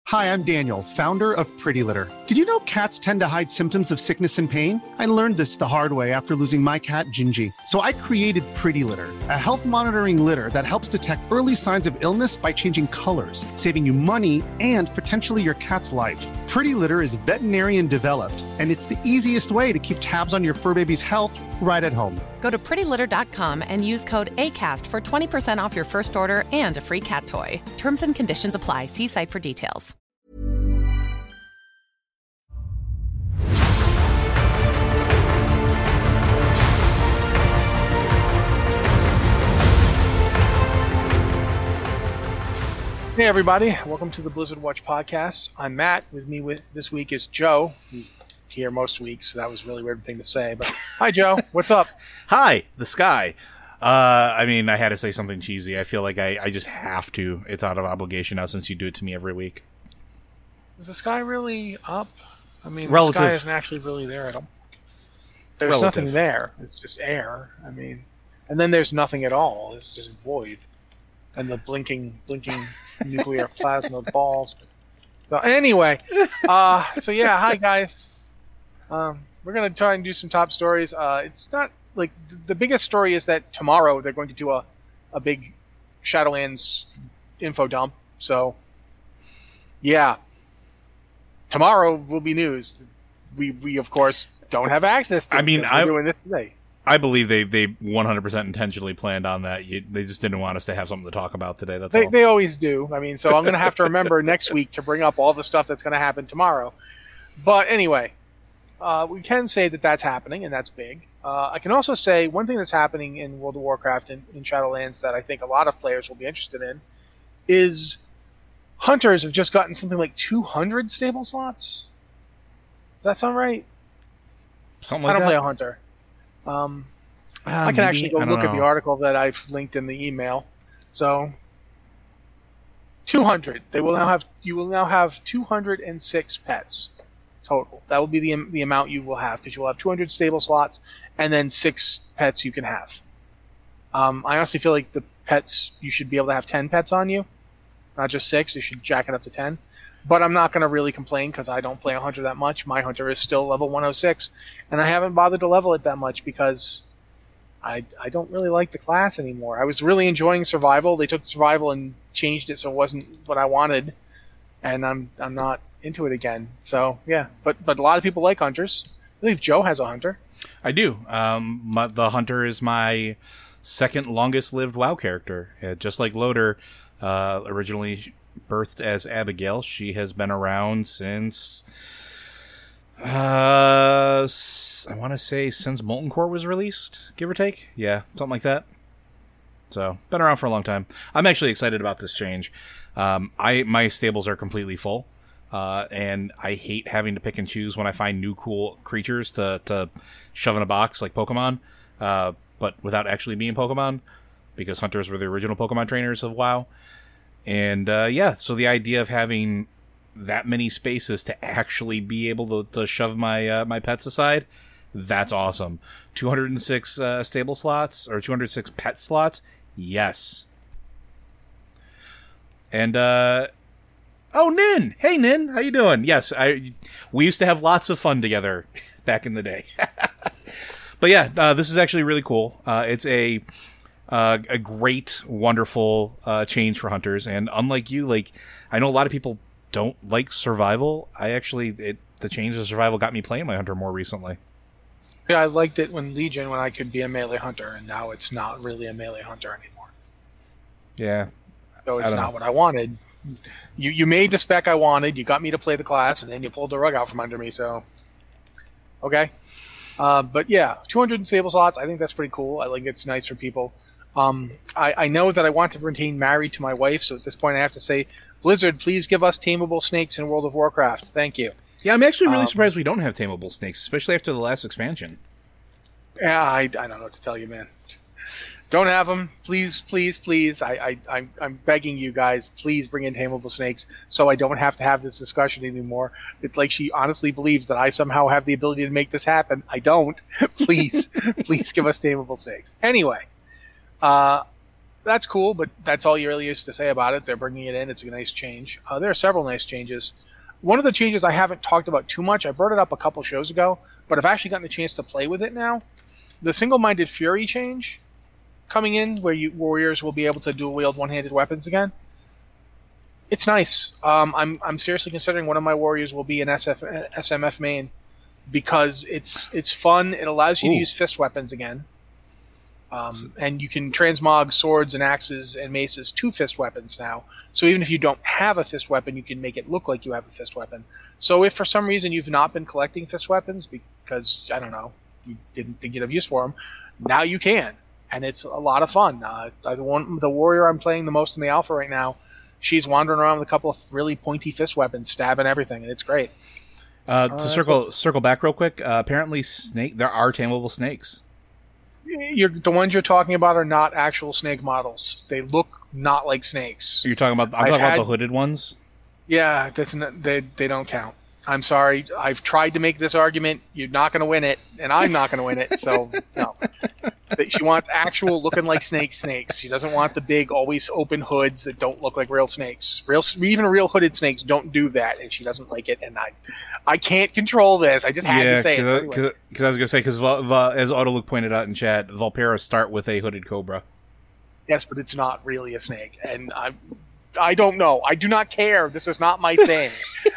Hi, I'm Daniel, founder of Pretty Litter. Did you know cats tend to hide symptoms of sickness and pain? I learned this the hard way after losing my cat, Gingy. So I created Pretty Litter, a health monitoring litter that helps detect early signs of illness by changing colors, saving you money and potentially your cat's life. Pretty Litter is veterinarian developed, and it's the easiest way to keep tabs on your fur baby's health right at home. Go to prettylitter.com and use code ACAST for 20% off your first order and a free cat toy. Terms and conditions apply. See site for details. Hey everybody, welcome to the Blizzard Watch podcast. I'm Matt. With me this week is Joe, who's here most weeks, so that was a really weird thing to say. But hi Joe, what's up? Hi, the sky. I mean, I had to say something cheesy. I feel like I just have to. It's out of obligation now since you do it to me every week. Is the sky really up? I mean, Relative. The sky isn't actually really there at all. There's Relative. nothing there. It's just air. I mean, and then there's nothing at all. It's just void. And the blinking nuclear plasma balls. So anyway, so yeah, hi guys. We're gonna try and do some top stories. It's not like the biggest story is that tomorrow they're going to do a big Shadowlands info dump. So yeah, tomorrow will be news. We of course don't have access to. I mean, we're doing this today. I believe they 100% intentionally planned on that. They just didn't want us to have something to talk about today. That's all. They always do. I mean, so I'm going to have to remember next week to bring up all the stuff that's going to happen tomorrow. But anyway, we can say that that's happening, and that's big. I can also say one thing that's happening in World of Warcraft and in Shadowlands that I think a lot of players will be interested in is hunters have just gotten something like 200 stable slots. Does that sound right? Something like I don't that. play a hunter. I can actually go look at the article that I've linked in the email. So 200. You will now have 206 pets total. That will be the amount you will have because you will have 200 stable slots and then 6 pets you can have. I honestly feel like the pets you should be able to have 10 pets on you, not just 6. You should jack it up to 10. But I'm not going to really complain because I don't play a hunter that much. My hunter is still level 106, and I haven't bothered to level it that much because I don't really like the class anymore. I was really enjoying survival. They took survival and changed it so it wasn't what I wanted, and I'm not into it again. So yeah, but a lot of people like hunters. I believe Joe has a hunter. I do. The hunter is my second longest lived WoW character. Just like Loader, originally birthed as Abigail. She has been around since I want to say since Molten Core was released, give or take. Yeah, something like that. So, been around for a long time. I'm actually excited about this change. My stables are completely full, and I hate having to pick and choose when I find new cool creatures to shove in a box like Pokemon, but without actually being Pokemon, because hunters were the original Pokemon trainers of WoW. And so the idea of having that many spaces to actually be able to shove my pets aside, that's awesome. 206 stable slots or 206 pet slots, yes. And Nin, hey Nin, how you doing? Yes, we used to have lots of fun together back in the day. But yeah, this is actually really cool. It's a great, wonderful change for hunters, and unlike you, like I know a lot of people don't like survival. The change to survival got me playing my hunter more recently. Yeah, I liked it when Legion when I could be a melee hunter, and now it's not really a melee hunter anymore. Yeah, so it's not what I wanted. You made the spec I wanted. You got me to play the class, and then you pulled the rug out from under me. So okay, but yeah, 200 stable slots. I think that's pretty cool. I think it's nice for people. I know that I want to remain married to my wife, so at this point I have to say, Blizzard, please give us tameable snakes in World of Warcraft. Thank you. Yeah, I'm actually really surprised we don't have tameable snakes, especially after the last expansion. Yeah, I don't know what to tell you, man. Don't have them. Please, please, please. I'm begging you guys, please bring in tameable snakes so I don't have to have this discussion anymore. It's like she honestly believes that I somehow have the ability to make this happen. I don't. Please, please give us tameable snakes. Anyway. That's cool, but that's all you really used to say about it. They're bringing it in. It's a nice change. There are several nice changes. One of the changes I haven't talked about too much, I brought it up a couple shows ago, but I've actually gotten a chance to play with it now. The single-minded fury change coming in, where warriors will be able to dual-wield one-handed weapons again. It's nice. I'm seriously considering one of my warriors will be an SMF main because it's fun. It allows you to use fist weapons again. And you can transmog swords and axes and maces to fist weapons now. So even if you don't have a fist weapon, you can make it look like you have a fist weapon. So if for some reason you've not been collecting fist weapons because, I don't know, you didn't think you'd have use for them, now you can. And it's a lot of fun. The warrior I'm playing the most in the alpha right now, she's wandering around with a couple of really pointy fist weapons, stabbing everything, and it's great. To circle back real quick, apparently there are tameable snakes. The ones you're talking about are not actual snake models. They look not like snakes. You're talking about? I'm talking about the hooded ones. Yeah, they don't count. I'm sorry. I've tried to make this argument. You're not going to win it, and I'm not going to win it. So no. She wants actual looking like snakes. She doesn't want the big, always open hoods that don't look like real snakes. Even real hooded snakes don't do that, and she doesn't like it. And I can't control this. I just had to say it. Because I was going to say, because as Autoluke pointed out in chat, Vulpera start with a hooded cobra. Yes, but it's not really a snake, and I don't know. I do not care. This is not my thing.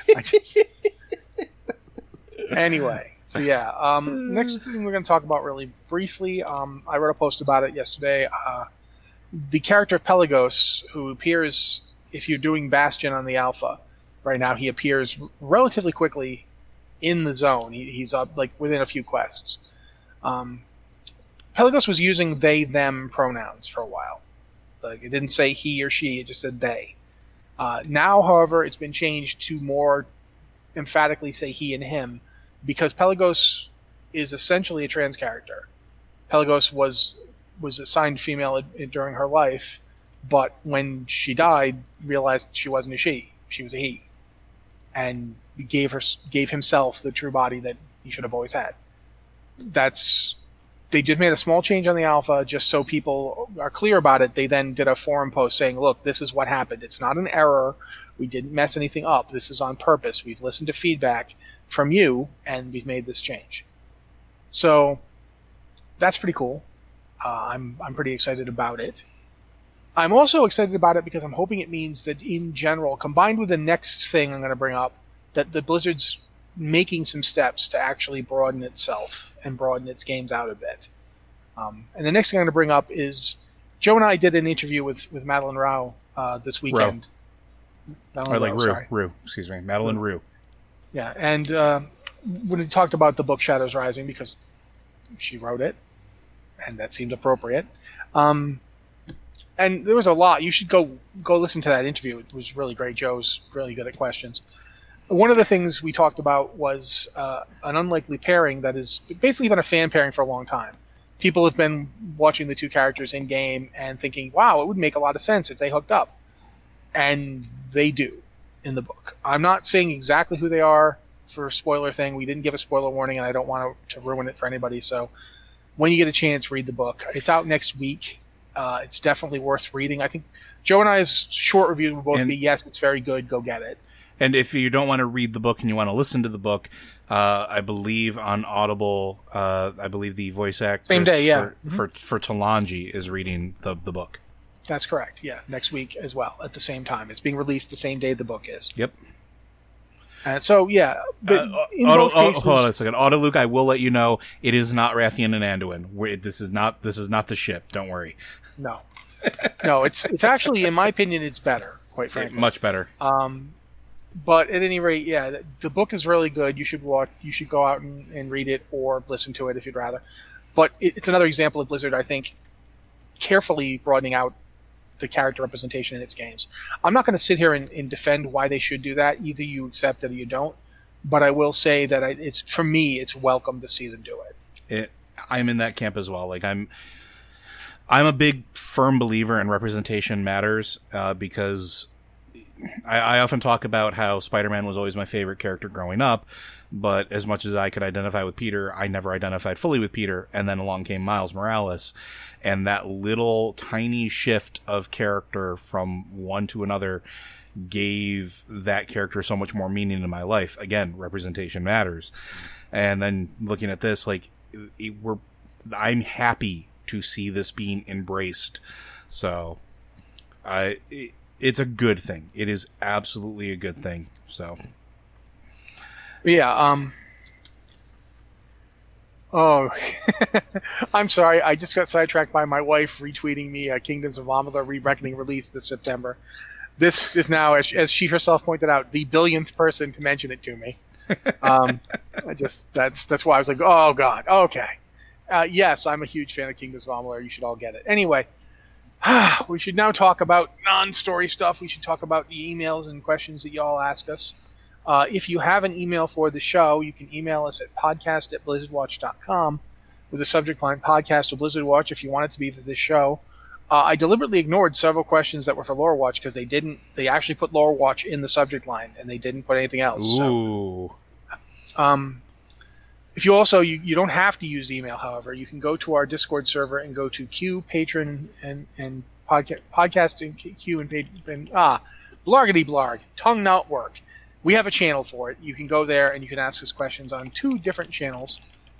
Anyway, so yeah. Next thing we're going to talk about really briefly, I wrote a post about it yesterday. The character Pelagos, who appears if you're doing Bastion on the alpha right now, he appears relatively quickly in the zone. He's up like within a few quests. Pelagos was using they, them pronouns for a while. Like, it didn't say he or she, it just said they. Now, however, it's been changed to more emphatically say he and him, because Pelagos is essentially a trans character. Pelagos was assigned female during her life, but when she died, realized she wasn't a she was a he, and gave himself the true body that he should have always had. They just made a small change on the alpha just so people are clear about it. They then did a forum post saying, look, this is what happened. It's not an error. We didn't mess anything up. This is on purpose. We've listened to feedback from you, and we've made this change. So that's pretty cool. I'm pretty excited about it. I'm also excited about it because I'm hoping it means that in general, combined with the next thing I'm going to bring up, that the Blizzard's making some steps to actually broaden itself and broaden its games out a bit. And the next thing I'm going to bring up is Joe and I did an interview with Madeline Rao this weekend. Rue. Excuse me, Madeline Rue. Yeah, and when we talked about the book Shadows Rising, because she wrote it, and that seemed appropriate. And there was a lot. You should go listen to that interview. It was really great. Joe's really good at questions. One of the things we talked about was an unlikely pairing that has basically been a fan pairing for a long time. People have been watching the two characters in game and thinking, wow, it would make a lot of sense if they hooked up. And they do in the book. I'm not saying exactly who they are for a spoiler thing. We didn't give a spoiler warning, and I don't want to ruin it for anybody. So when you get a chance, read the book. It's out next week. It's definitely worth reading. I think Joe and I's short review will both be, yes, it's very good. Go get it. And if you don't want to read the book and you want to listen to the book, I believe on Audible, I believe the voice actress same day, yeah. for Talanji is reading the book. That's correct. Yeah, next week as well at the same time. It's being released the same day the book is. Yep. So yeah, hold on a second. Autoluke, I will let you know it is not Rathian and Anduin. This is not the ship. Don't worry. No, it's actually, in my opinion, it's better. Quite frankly, much better. But at any rate, yeah, the book is really good. You should go out and read it or listen to it if you'd rather. But it's another example of Blizzard, I think, carefully broadening out the character representation in its games. I'm not going to sit here and defend why they should do that. Either you accept it or you don't. But I will say that for me, it's welcome to see them do it. I'm in that camp as well. Like I'm a big firm believer in representation matters because I often talk about how Spider-Man was always my favorite character growing up, but as much as I could identify with Peter, I never identified fully with Peter, and then along came Miles Morales, and that little tiny shift of character from one to another gave that character so much more meaning in my life. Again, representation matters. And then looking at this, like, I'm happy to see this being embraced. So, it's a good thing. It is absolutely a good thing. So, yeah. Oh, I'm sorry. I just got sidetracked by my wife retweeting me Kingdoms of Amalur: Re-Reckoning release this September. This is now, as she herself pointed out, the billionth person to mention it to me. That's why I was like, oh god, okay. Yes, I'm a huge fan of Kingdoms of Amalur. You should all get it. Anyway, we should now talk about non-story stuff. We should talk about the emails and questions that y'all ask us. If you have an email for the show, you can email us at podcast@blizzardwatch.com with the subject line podcast or Blizzard Watch if you want it to be for this show. I deliberately ignored several questions that were for Lore Watch because they actually put Lore Watch in the subject line and they didn't put anything else. Ooh. So, if you also, you don't have to use email, however, you can go to our Discord server and go to Q, Patron, and podcasting Q and blargity blarg, tongue not work. We have a channel for it. You can go there and you can ask us questions on 2 different channels.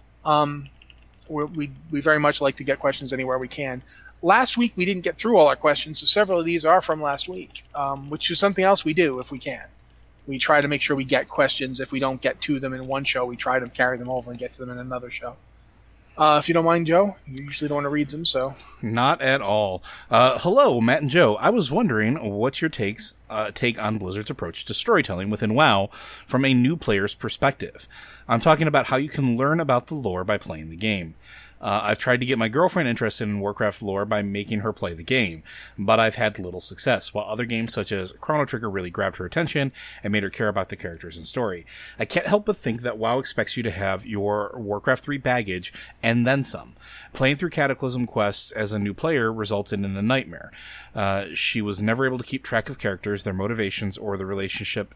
We very much like to get questions anywhere we can. Last week we didn't get through all our questions, so several of these are from last week, which is something else we do if we can. We try to make sure we get questions. If we don't get to them in one show, we try to carry them over and get to them in another show. If you don't mind, Joe, you usually don't want to read them, so. Not at all. Hello, Matt and Joe. I was wondering what's your take on Blizzard's approach to storytelling within WoW from a new player's perspective. I'm talking about how you can learn about the lore by playing the game. I've tried to get my girlfriend interested in Warcraft lore by making her play the game, but I've had little success, while other games such as Chrono Trigger really grabbed her attention and made her care about the characters and story. I can't help but think that WoW expects you to have your Warcraft 3 baggage and then some. Playing through Cataclysm quests as a new player resulted in a nightmare. She was never able to keep track of characters, their motivations, or the relationship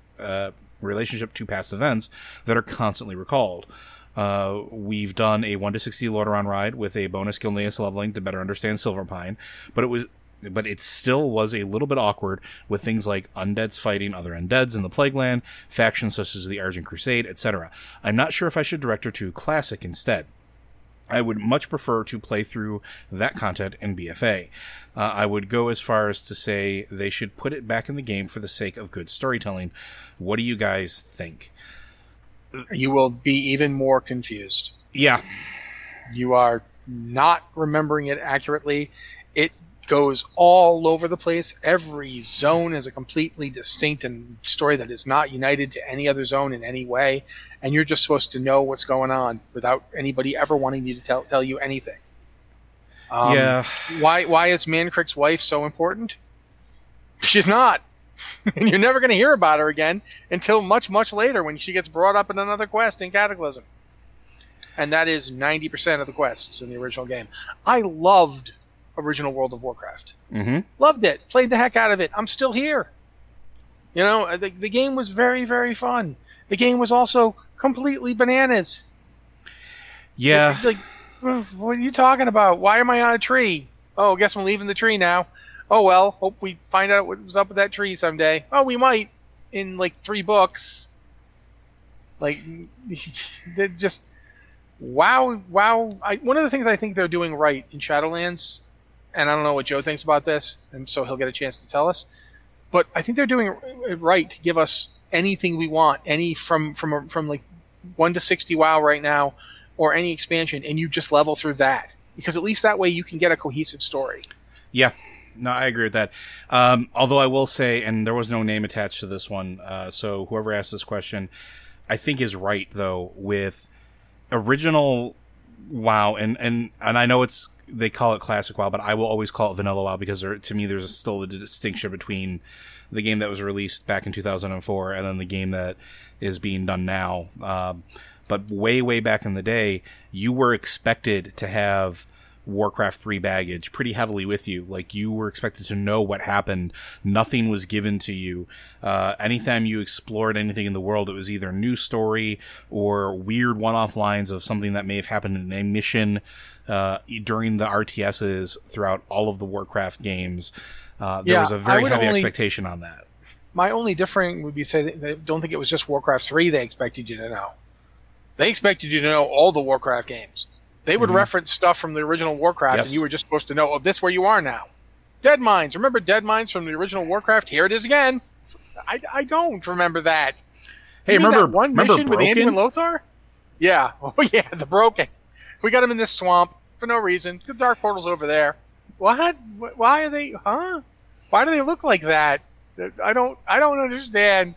to past events that are constantly recalled. We've done a 1-60 Lordaeron ride with a bonus Gilneas leveling to better understand Silverpine, but it still was a little bit awkward with things like undeads fighting other undeads in the Plagueland, factions such as the Argent Crusade, etc. I'm not sure if I should direct her to Classic instead. I would much prefer to play through that content in BFA. I would go as far as to say they should put it back in the game for the sake of good storytelling. What do you guys think? You will be even more confused. Yeah. You are not remembering it accurately. It goes all over the place. Every zone is a completely distinct and story that is not united to any other zone in any way, and you're just supposed to know what's going on without anybody ever wanting you to tell you anything. Yeah. Why is Mancrick's wife so important? She's not. And you're never going to hear about her again until much, much later when she gets brought up in another quest in Cataclysm. And that is 90% of the quests in the original game. I loved original World of Warcraft. Mm-hmm. Loved it. Played the heck out of it. I'm still here. You know, the game was very, very fun. The game was also completely bananas. Yeah. It's like, what are you talking about? Why am I on a tree? Oh, I guess I'm leaving the tree now. Oh, well, hope we find out what was up with that tree someday. Oh, we might in, 3 books. Just, wow. One of the things I think they're doing right in Shadowlands, and I don't know what Joe thinks about this, and so he'll get a chance to tell us, but I think they're doing it right to give us anything we want, any from 1 to 60 WoW right now, or any expansion, and you just level through that. Because at least that way you can get a cohesive story. Yeah. No, I agree with that. Although I will say, and there was no name attached to this one, so whoever asked this question, I think is right, though, with original WoW, and I know they call it Classic WoW, but I will always call it Vanilla WoW because to me there's still a distinction between the game that was released back in 2004 and then the game that is being done now. But way, way back in the day, you were expected to have Warcraft 3 baggage pretty heavily with you. Like, you were expected to know what happened. Nothing was given to you. Anytime you explored anything in the world, it was either new story or weird one-off lines of something that may have happened in a mission during the RTSs throughout all of the Warcraft games. There was a very heavy expectation on that. My only differing would be say that I don't think it was just Warcraft 3 they expected you to know. They expected you to know all the Warcraft games. They would reference stuff from the original Warcraft, and you were just supposed to know, oh, this is where you are now. Dead Mines. Remember Dead Mines from the original Warcraft? Here it is again. I don't remember that. Hey, remember mission Broken? With Andy and Lothar? Yeah. Oh, yeah, the Broken. We got him in this swamp for no reason. The Dark Portal's over there. What? Why are they... Huh? Why do they look like that? I don't understand.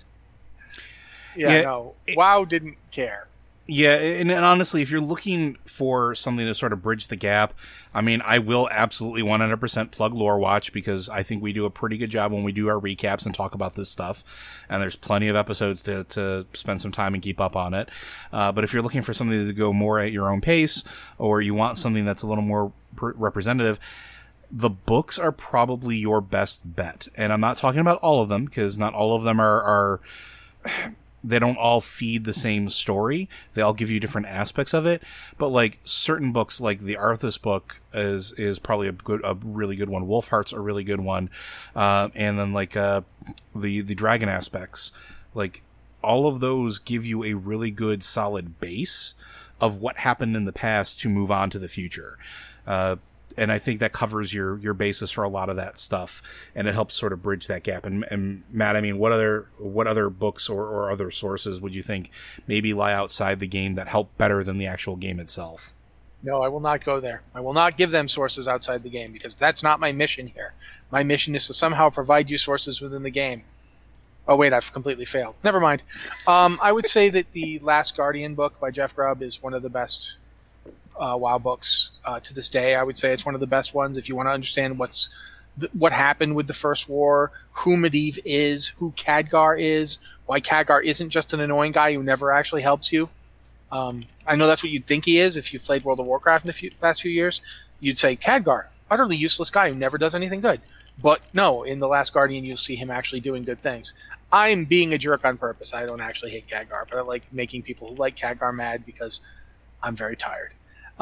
No. WoW didn't care. Yeah, and honestly, if you're looking for something to sort of bridge the gap, I mean, I will absolutely 100% plug Lore Watch, because I think we do a pretty good job when we do our recaps and talk about this stuff, and there's plenty of episodes to spend some time and keep up on it. But if you're looking for something to go more at your own pace, or you want something that's a little more representative, the books are probably your best bet. And I'm not talking about all of them, because not all of them are they don't all feed the same story. They all give you different aspects of it. But like certain books, like the Arthas book is probably a really good one. Wolfheart's a really good one. And then like the dragon aspects, like all of those give you a really good solid base of what happened in the past to move on to the future. And I think that covers your basis for a lot of that stuff, and it helps sort of bridge that gap. And Matt, I mean, what other books or other sources would you think maybe lie outside the game that help better than the actual game itself? No, I will not go there. I will not give them sources outside the game, because that's not my mission here. My mission is to somehow provide you sources within the game. Oh, wait, I've completely failed. Never mind. I would say that the Last Guardian book by Jeff Grubb is one of the best WoW books to this day. I would say it's one of the best ones if you want to understand what happened with the First War, who Medivh is, who Khadgar is, why Khadgar isn't just an annoying guy who never actually helps you. I know that's what you'd think he is if you've played World of Warcraft in the past few years. You'd say, Khadgar, utterly useless guy who never does anything good. But no, in The Last Guardian, you'll see him actually doing good things. I'm being a jerk on purpose. I don't actually hate Khadgar, but I like making people who like Khadgar mad because I'm very tired.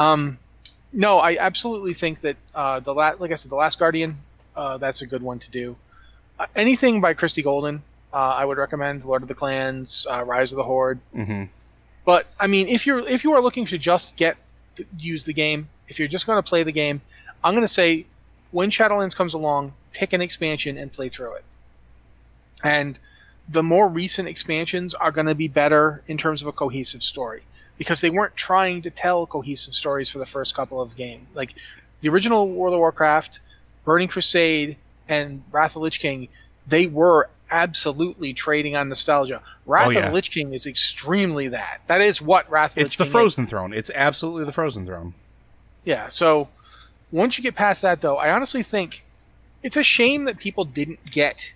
No, I absolutely think that like I said, The Last Guardian, that's a good one to do. Anything by Christie Golden, I would recommend. Lord of the Clans, Rise of the Horde. Mm-hmm. But I mean, if you are looking to just use the game, if you're just going to play the game, I'm going to say when Shadowlands comes along, pick an expansion and play through it. And the more recent expansions are going to be better in terms of a cohesive story, because they weren't trying to tell cohesive stories for the first couple of games. Like the original World of Warcraft, Burning Crusade, and Wrath of the Lich King, they were absolutely trading on nostalgia. Wrath of the Lich King is extremely that. That is what Wrath of the Lich King is. It's the Frozen Throne. It's absolutely the Frozen Throne. Yeah, so once you get past that, though, I honestly think it's a shame that people didn't get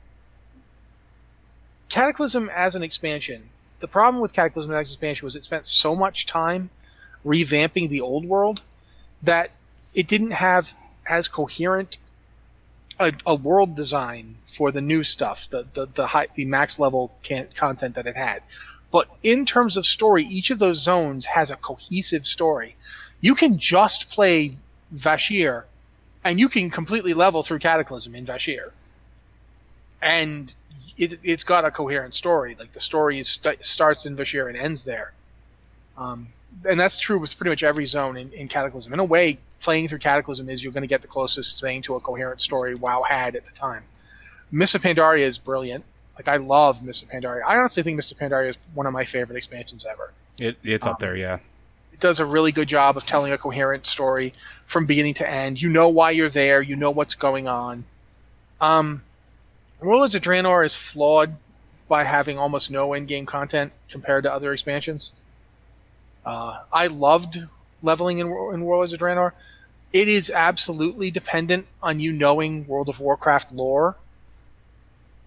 Cataclysm as an expansion. The problem with Cataclysm as an expansion was it spent so much time revamping the old world that it didn't have as coherent a world design for the new stuff, the max level content that it had. But in terms of story, each of those zones has a cohesive story. You can just play Vashj'ir, and you can completely level through Cataclysm in Vashj'ir. And it's got a coherent story. Like the story starts in Vashj'ir and ends there. And that's true with pretty much every zone in Cataclysm. In a way, playing through Cataclysm is you're going to get the closest thing to a coherent story WoW had at the time. Mists of Pandaria is brilliant. Like, I love Mists of Pandaria. I honestly think Mists of Pandaria is one of my favorite expansions ever. It's up there, yeah. It does a really good job of telling a coherent story from beginning to end. You know why you're there. You know what's going on. Warlords of Draenor is flawed by having almost no endgame content compared to other expansions. I loved leveling in Warlords of Draenor. It is absolutely dependent on you knowing World of Warcraft lore.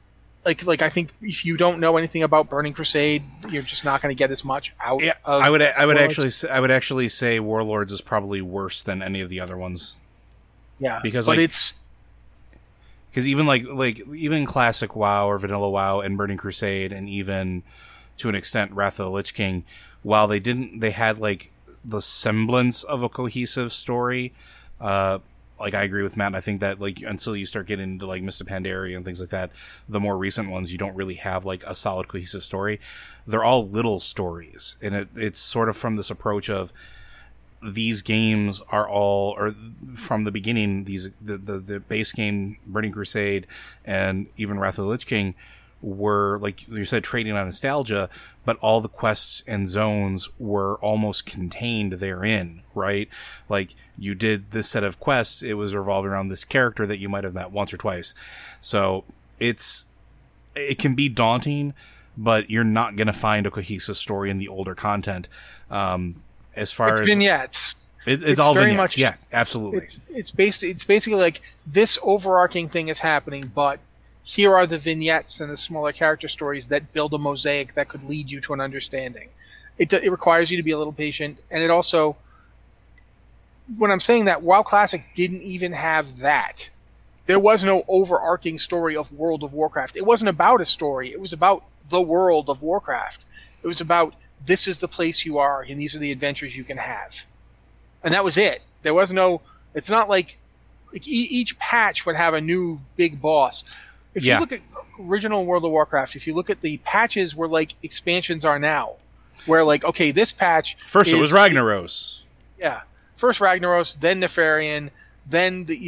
like I think if you don't know anything about Burning Crusade, you're just not going to get as much out. Yeah, of I would Warlords. actually say Warlords is probably worse than any of the other ones. Yeah, because but like, it's because even like even classic WoW or vanilla WoW and Burning Crusade and even to an extent Wrath of the Lich King, while they had like the semblance of a cohesive story. Like I agree with Matt. I think that like until you start getting into like Mists of Pandaria and things like that, the more recent ones, you don't really have like a solid cohesive story. They're all little stories, and it's sort of from this approach of these games are all, or from the beginning, the base game Burning Crusade and even Wrath of the Lich King were, like you said, trading on nostalgia, but all the quests and zones were almost contained therein, right? Like, you did this set of quests, it was revolving around this character that you might have met once or twice. So, it can be daunting, but you're not going to find a cohesive story in the older content. As far it's as vignettes. It's all very vignettes. much, Yeah, absolutely. It's basically like this overarching thing is happening, but here are the vignettes and the smaller character stories that build a mosaic that could lead you to an understanding. It requires you to be a little patient, and it also, when I'm saying that, WoW Classic didn't even have that. There was no overarching story of World of Warcraft. It wasn't about a story. It was about the world of Warcraft. It was about, this is the place you are, and these are the adventures you can have. And that was it. There was no, it's not like each patch would have a new big boss. If you look at original World of Warcraft, if you look at the patches where like expansions are now, where like, okay, this patch it was Ragnaros. Yeah. First Ragnaros, then Nefarian, then the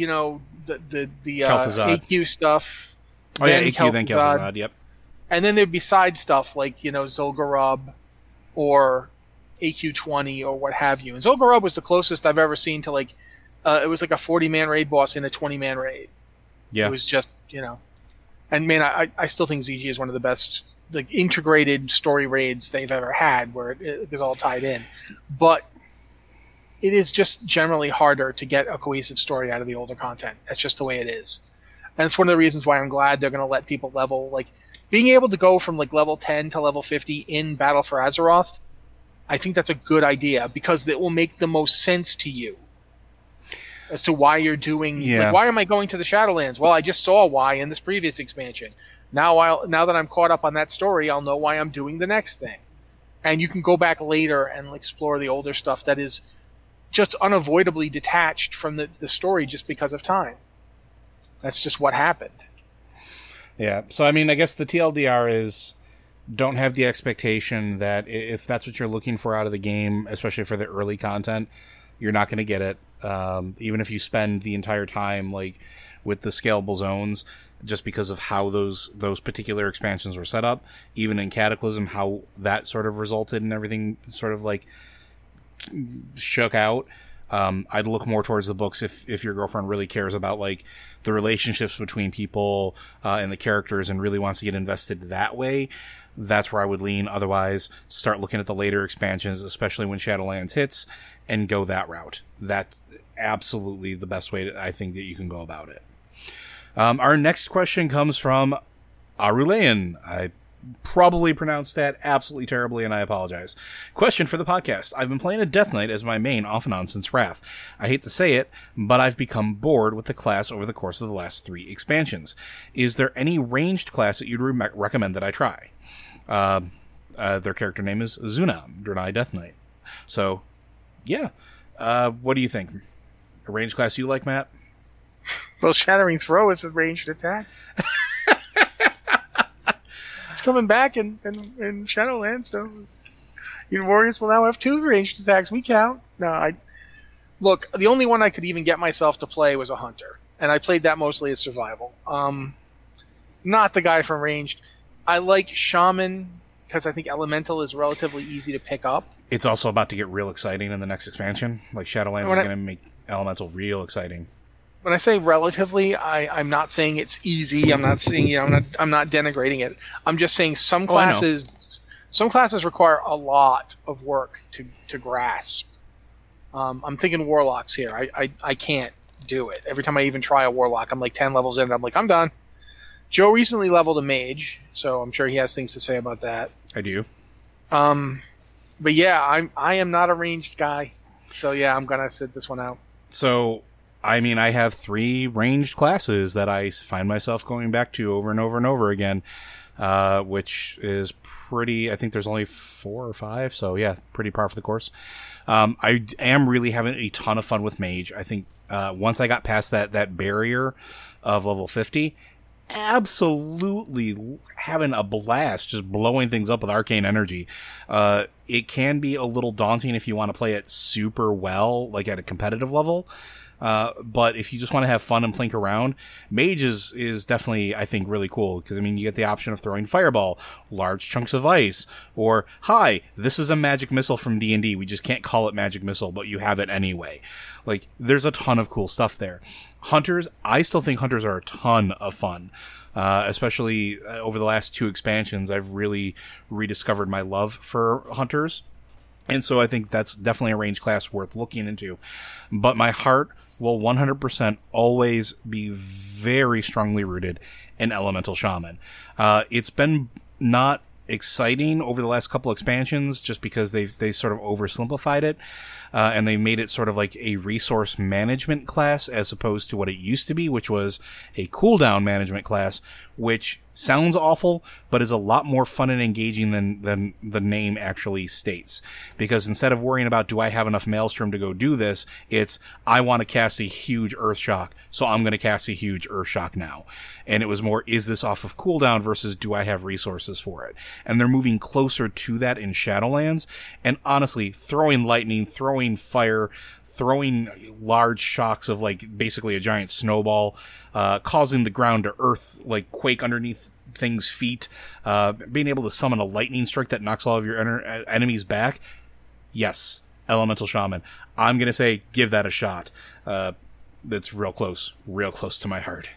AQ stuff. Oh yeah, AQ, then Kel'Thuzad, yep. And then there'd be side stuff like, Zul'Gurub or AQ20 or what have you. And Zul'Gurub was the closest I've ever seen to like, it was like a 40-man raid boss in a 20-man raid. Yeah. It was just, and man, I still think ZG is one of the best like integrated story raids they've ever had, where it is all tied in. But it is just generally harder to get a cohesive story out of the older content. That's just the way it is. And it's one of the reasons why I'm glad they're going to let people level. Like, being able to go from like level 10 to level 50 in Battle for Azeroth, I think that's a good idea, because it will make the most sense to you as to why you're doing. Like, why am I going to the Shadowlands? Well, I just saw why in this previous expansion. Now that I'm caught up on that story, I'll know why I'm doing the next thing. And you can go back later and explore the older stuff that is just unavoidably detached from the story just because of time. That's just what happened. Yeah, so I mean, I guess the TLDR is, don't have the expectation that if that's what you're looking for out of the game, especially for the early content, you're not going to get it. Even if you spend the entire time like with the scalable zones, just because of how those particular expansions were set up, even in Cataclysm, how that sort of resulted and everything sort of like shook out. I'd look more towards the books if your girlfriend really cares about like the relationships between people and the characters and really wants to get invested that way. That's where I would lean. Otherwise, start looking at the later expansions, especially when Shadowlands hits, and go that route. That's absolutely the best way I think that you can go about it. Our next question comes from Arulean. I probably pronounced that absolutely terribly, and I apologize. Question for the podcast. I've been playing a Death Knight as my main off and on since Wrath. I hate to say it, but I've become bored with the class over the course of the last 3 expansions. Is there any ranged class that you'd recommend that I try? Their character name is Zunam, Draenei Death Knight. So, yeah. What do you think? A ranged class you like, Matt? Well, Shattering Throw is a ranged attack. It's coming back in Shadowlands, so Warriors will now have 2 ranged attacks. We count. No, look, the only one I could even get myself to play was a Hunter, and I played that mostly as survival. Not the guy from ranged. I like Shaman because I think Elemental is relatively easy to pick up. It's also about to get real exciting in the next expansion. Like, Shadowlands is going to make Elemental real exciting. When I say relatively, I'm not saying it's easy. I'm not saying I'm not denigrating it. I'm just saying some classes require a lot of work to grasp. I'm thinking Warlocks here. I can't do it. Every time I even try a Warlock, I'm like 10 levels in, and I'm like, I'm done. Joe recently leveled a mage, so I'm sure he has things to say about that. I do. But yeah, I am not a ranged guy, so yeah, I'm gonna sit this one out. So, I mean, I have 3 ranged classes that I find myself going back to over and over and over again, which is pretty. I think there's only 4 or 5, so yeah, pretty par for the course. I am really having a ton of fun with mage. I think once I got past that barrier of level 50. Absolutely having a blast just blowing things up with arcane energy. It can be a little daunting if you want to play it super well, like at a competitive level. But if you just want to have fun and plink around, mage is definitely, I think, really cool. Because, I mean, you get the option of throwing fireball, large chunks of ice, or, hi, this is a magic missile from D&D. We just can't call it magic missile, but you have it anyway. Like, there's a ton of cool stuff there. Hunters, I still think hunters are a ton of fun. Especially over the last 2 expansions, I've really rediscovered my love for hunters. And so I think that's definitely a range class worth looking into. But my heart will 100% always be very strongly rooted in Elemental Shaman. It's been not exciting over the last couple expansions just because they sort of oversimplified it. And they made it sort of like a resource management class as opposed to what it used to be, which was a cooldown management class, which sounds awful, but is a lot more fun and engaging than the name actually states. Because instead of worrying about, do I have enough Maelstrom to go do this, it's, I want to cast a huge Earth Shock, so I'm going to cast a huge Earth Shock now. And it was more, is this off of cooldown versus do I have resources for it? And they're moving closer to that in Shadowlands. And honestly, throwing lightning, throwing fire, throwing large shocks of like basically a giant snowball, causing the ground to earth, like quake underneath things' feet, being able to summon a lightning strike that knocks all of your enemies back. Yes, Elemental Shaman. I'm going to say give that a shot. That's real close to my heart.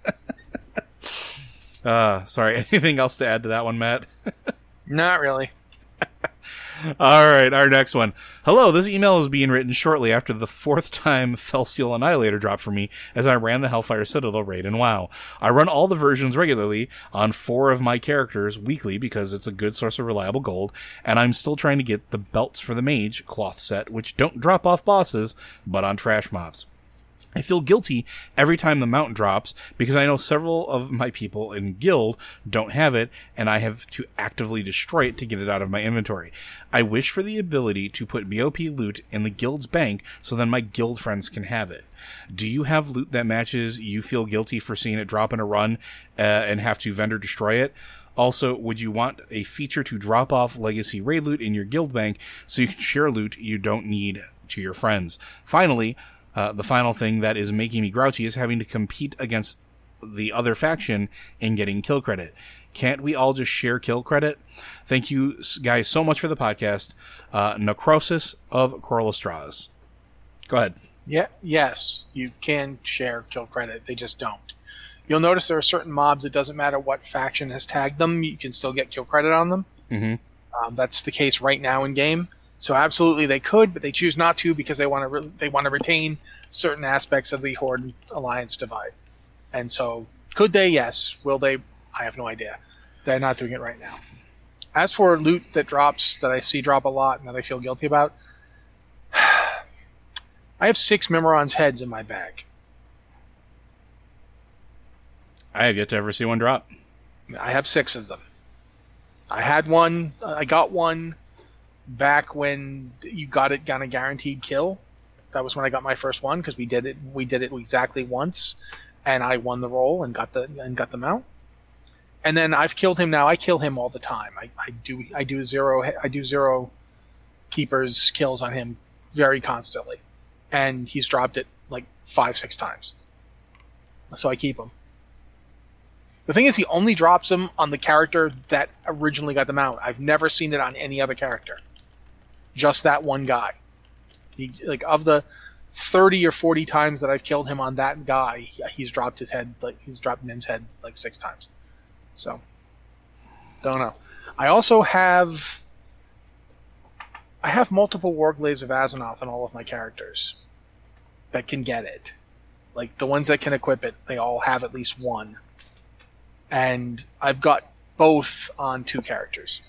Sorry, anything else to add to that one, Matt? Not really. All right, our next one. Hello, this email is being written shortly after the 4th time Felsteel Annihilator dropped for me as I ran the Hellfire Citadel raid in WoW. I run all the versions regularly on 4 of my characters weekly because it's a good source of reliable gold, and I'm still trying to get the belts for the mage cloth set, which don't drop off bosses, but on trash mobs. I feel guilty every time the mount drops because I know several of my people in guild don't have it and I have to actively destroy it to get it out of my inventory. I wish for the ability to put BOP loot in the guild's bank so then my guild friends can have it. Do you have loot that matches you feel guilty for seeing it drop in a run and have to vendor destroy it? Also, would you want a feature to drop off legacy raid loot in your guild bank so you can share loot you don't need to your friends? Finally, the final thing that is making me grouchy is having to compete against the other faction in getting kill credit. Can't we all just share kill credit? Thank you guys so much for the podcast. Necrosis of Coralistraz. Go ahead. Yeah, yes, you can share kill credit. They just don't. You'll notice there are certain mobs, it doesn't matter what faction has tagged them, you can still get kill credit on them. Mm-hmm. That's the case right now in game. So absolutely they could, but they choose not to because they want to retain certain aspects of the Horde Alliance divide. And so, could they? Yes. Will they? I have no idea. They're not doing it right now. As for loot that drops, that I see drop a lot and that I feel guilty about, I have 6 Mimiron's heads in my bag. I have yet to ever see one drop. I have 6 of them. I had one. I got one back when you got it on a guaranteed kill. That was when I got my first one because we did it exactly once, and I won the roll and got the mount. And then I've killed him now. I kill him all the time. I do zero keepers kills on him very constantly, and he's dropped it like 5-6 times. So I keep him. The thing is, he only drops them on the character that originally got the mount. I've never seen it on any other character. Just that one guy. Of the 30 or 40 times that I've killed him on that guy, he's dropped his head, he's dropped Nim's head 6 times. So, don't know. I also have multiple Warglaives of Azeroth on all of my characters that can get it. Like the ones that can equip it, they all have at least one. and I've got both on 2 characters.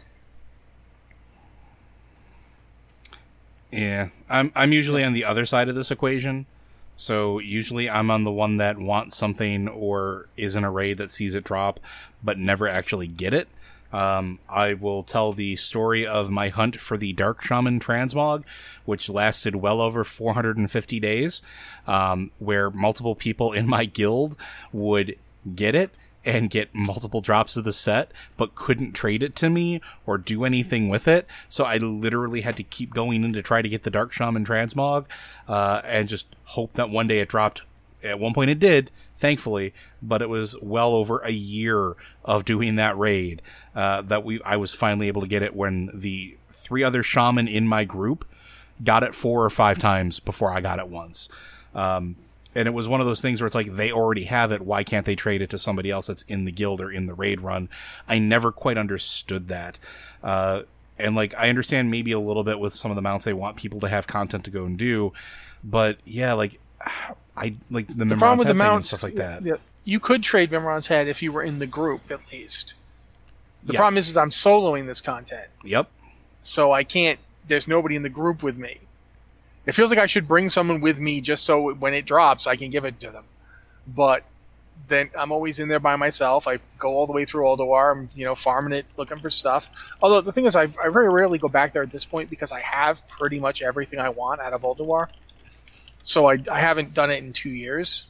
Yeah, I'm usually on the other side of this equation. So usually I'm on the one that wants something or is in a raid that sees it drop, but never actually get it. I will tell the story of my hunt for the Dark Shaman Transmog, which lasted well over 450 days, where multiple people in my guild would get it and get multiple drops of the set, but couldn't trade it to me or do anything with it. So I literally had to keep going in to try to get the Dark Shaman Transmog, and just hope that one day it dropped. At one point it did, thankfully, but it was well over a year of doing that raid, I was finally able to get it when the 3 other shaman in my group got it 4 or 5 times before I got it once. And it was one of those things where it's like, they already have it. Why can't they trade it to somebody else that's in the guild or in the raid run? I never quite understood that. And like, I understand maybe a little bit with some of the mounts, they want people to have content to go and do, but yeah, like, I like the Mimron's head thing and stuff like that. Yeah, you could trade Mimron's head if you were in the group, at least. The problem is I'm soloing this content. Yep. So I can't, there's nobody in the group with me. It feels like I should bring someone with me just so when it drops, I can give it to them. But then I'm always in there by myself. I go all the way through Ulduar. I'm, farming it, looking for stuff. Although the thing is, I very rarely go back there at this point because I have pretty much everything I want out of Ulduar. So I haven't done it in 2 years.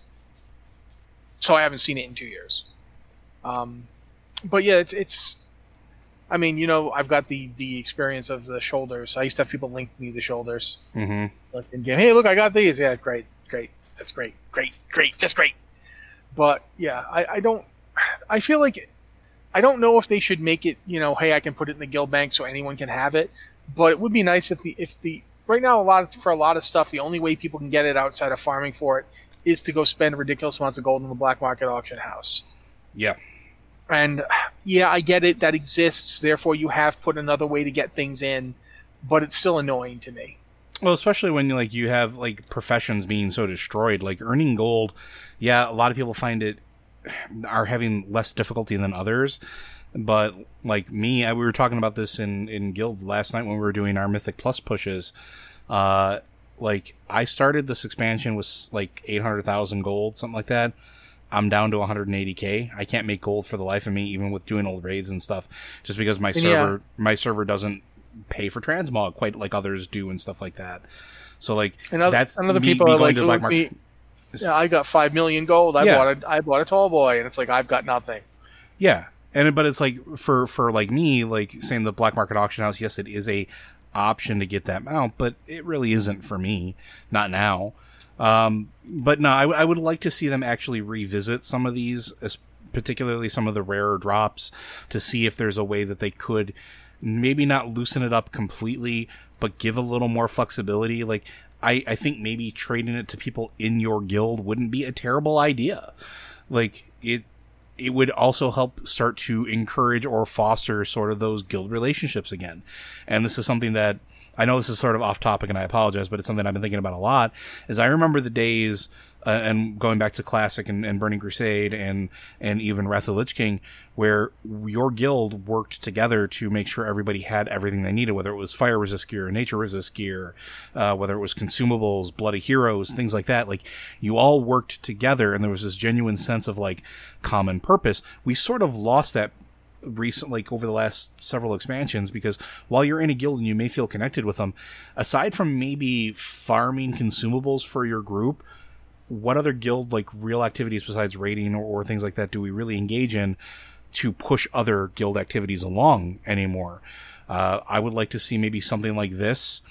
So I haven't seen it in 2 years. But yeah, it's I mean, I've got the experience of the shoulders. I used to have people link me the shoulders. Mm-hmm. Like in game, hey, look, I got these. Yeah, great. That's great. Just great. But yeah, I feel like, I don't know if they should make it, hey, I can put it in the guild bank so anyone can have it. But it would be nice if the right now, for a lot of stuff, the only way people can get it outside of farming for it is to go spend ridiculous amounts of gold in the black market auction house. Yeah. And yeah, I get it. That exists. Therefore, you have put another way to get things in, but it's still annoying to me. Well, especially when you have like professions being so destroyed, like earning gold. Yeah, a lot of people are having less difficulty than others. But like me, we were talking about this in guild last night when we were doing our Mythic Plus pushes. Like I started this expansion with like 800,000 gold, something like that. I'm down to 180k. I can't make gold for the life of me, even with doing old raids and stuff, just because my server doesn't pay for transmog quite like others do and stuff like that. So like that's another people are like, yeah, I got 5 million gold. I bought a tall boy, and it's like I've got nothing. Yeah, but it's like for like me, like saying the black market auction house. Yes, it is a option to get that mount, but it really isn't for me. Not now. But no, I would like to see them actually revisit some of these, particularly some of the rarer drops, to see if there's a way that they could maybe not loosen it up completely, but give a little more flexibility. Like, I think maybe trading it to people in your guild wouldn't be a terrible idea. Like, it would also help start to encourage or foster sort of those guild relationships again. And this is something that, I know this is sort of off topic and I apologize, but it's something I've been thinking about a lot, is I remember the days, and going back to Classic and Burning Crusade and even Wrath of the Lich King, where your guild worked together to make sure everybody had everything they needed, whether it was fire resist gear, nature resist gear, whether it was consumables, bloody heroes, things like that. Like, you all worked together and there was this genuine sense of like common purpose. We sort of lost that over the last several expansions, because while you're in a guild and you may feel connected with them, aside from maybe farming consumables for your group, what other guild like real activities besides raiding or things like that do we really engage in to push other guild activities along anymore? I would like to see maybe something like this,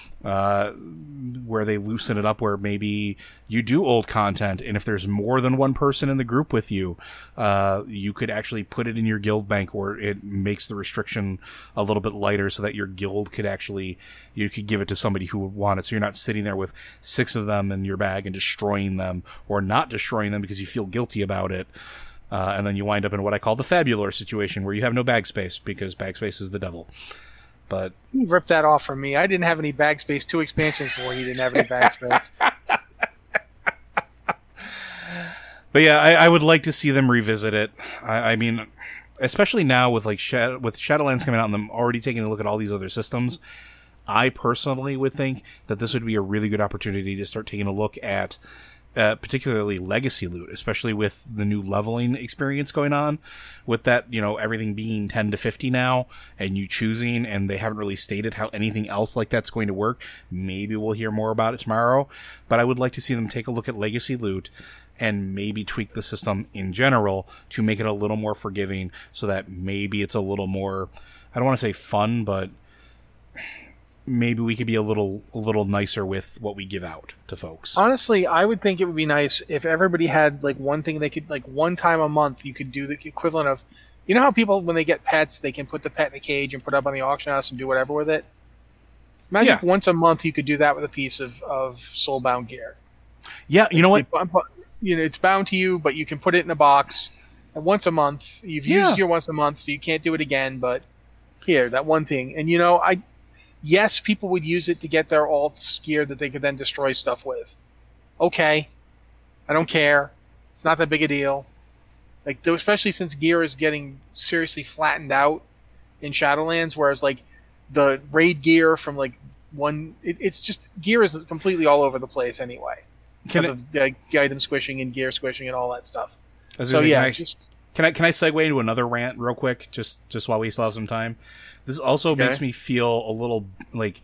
where they loosen it up, where maybe you do old content, and if there's more than one person in the group with you, you could actually put it in your guild bank, where it makes the restriction a little bit lighter, so that your guild you could give it to somebody who would want it, so you're not sitting there with 6 of them in your bag and destroying them, or not destroying them because you feel guilty about it. And then you wind up in what I call the Fabulor situation, where you have no bag space, because bag space is the devil. But you ripped that off from me. I didn't have any bag space 2 expansions before he didn't have any bag space. But yeah, I would like to see them revisit it. I mean, especially now with like with Shadowlands coming out and them already taking a look at all these other systems, I personally would think that this would be a really good opportunity to start taking a look at particularly legacy loot, especially with the new leveling experience going on, with that, you know, everything being 10 to 50 now, and you choosing, and they haven't really stated how anything else like that's going to work. Maybe we'll hear more about it tomorrow, but I would like to see them take a look at legacy loot and maybe tweak the system in general to make it a little more forgiving, so that maybe it's a little more, I don't want to say fun, but maybe we could be a little nicer with what we give out to folks. Honestly, I would think it would be nice if everybody had like one thing they could, like one time a month you could do the equivalent of, you know how people when they get pets they can put the pet in a cage and put it up on the auction house and do whatever with it. Imagine if once a month you could do that with a piece of soulbound gear. Yeah, you know what? You know, it's bound to you, but you can put it in a box. And once a month, you've used your once a month, so you can't do it again. But here, that one thing, and you know, yes, people would use it to get their alts gear that they could then destroy stuff with. Okay, I don't care. It's not that big a deal. Like, especially since gear is getting seriously flattened out in Shadowlands, whereas like the raid gear from like it's just gear is completely all over the place anyway. Because of the item squishing and gear squishing and all that stuff. So yeah, can I segue into another rant real quick, just while we still have some time? This also makes me feel a little like,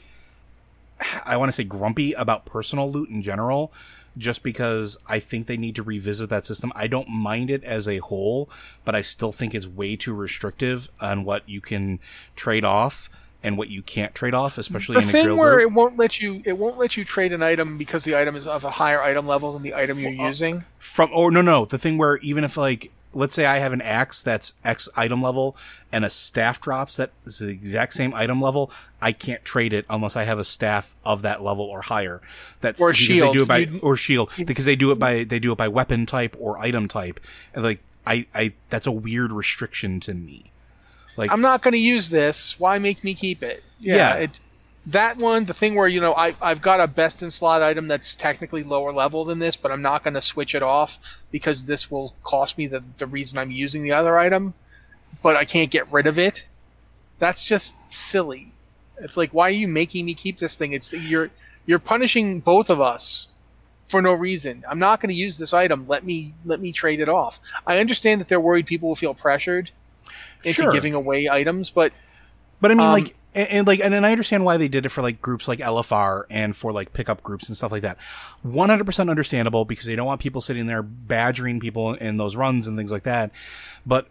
I want to say grumpy about personal loot in general, just because I think they need to revisit that system. I don't mind it as a whole, but I still think it's way too restrictive on what you can trade off and what you can't trade off, especially in a guild where group. it won't let you trade an item because the item is of a higher item level than the item you're using. The thing where even if like, let's say I have an axe that's X item level and a staff drops that is the exact same item level, I can't trade it unless I have a staff of that level or higher. That's or because shield. They do it by shield because they do it by weapon type or item type. And like I that's a weird restriction to me. Like, I'm not going to use this. Why make me keep it? Yeah. That one, the thing where, you know, I've got a best in slot item that's technically lower level than this, but I'm not going to switch it off because this will cost me the reason I'm using the other item, but I can't get rid of it. That's just silly. It's like, why are you making me keep this thing? You're punishing both of us for no reason. I'm not going to use this item. Let me trade it off. I understand that they're worried people will feel pressured into giving away items, but I mean, and I understand why they did it for like groups like LFR and for like pickup groups and stuff like that. 100% understandable because they don't want people sitting there badgering people in those runs and things like that. But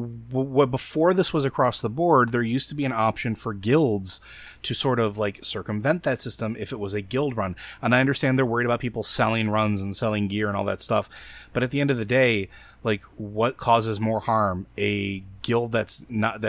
before this was across the board, there used to be an option for guilds to sort of like circumvent that system if it was a guild run. And I understand they're worried about people selling runs and selling gear and all that stuff. But at the end of the day, like, what causes more harm? A guild that's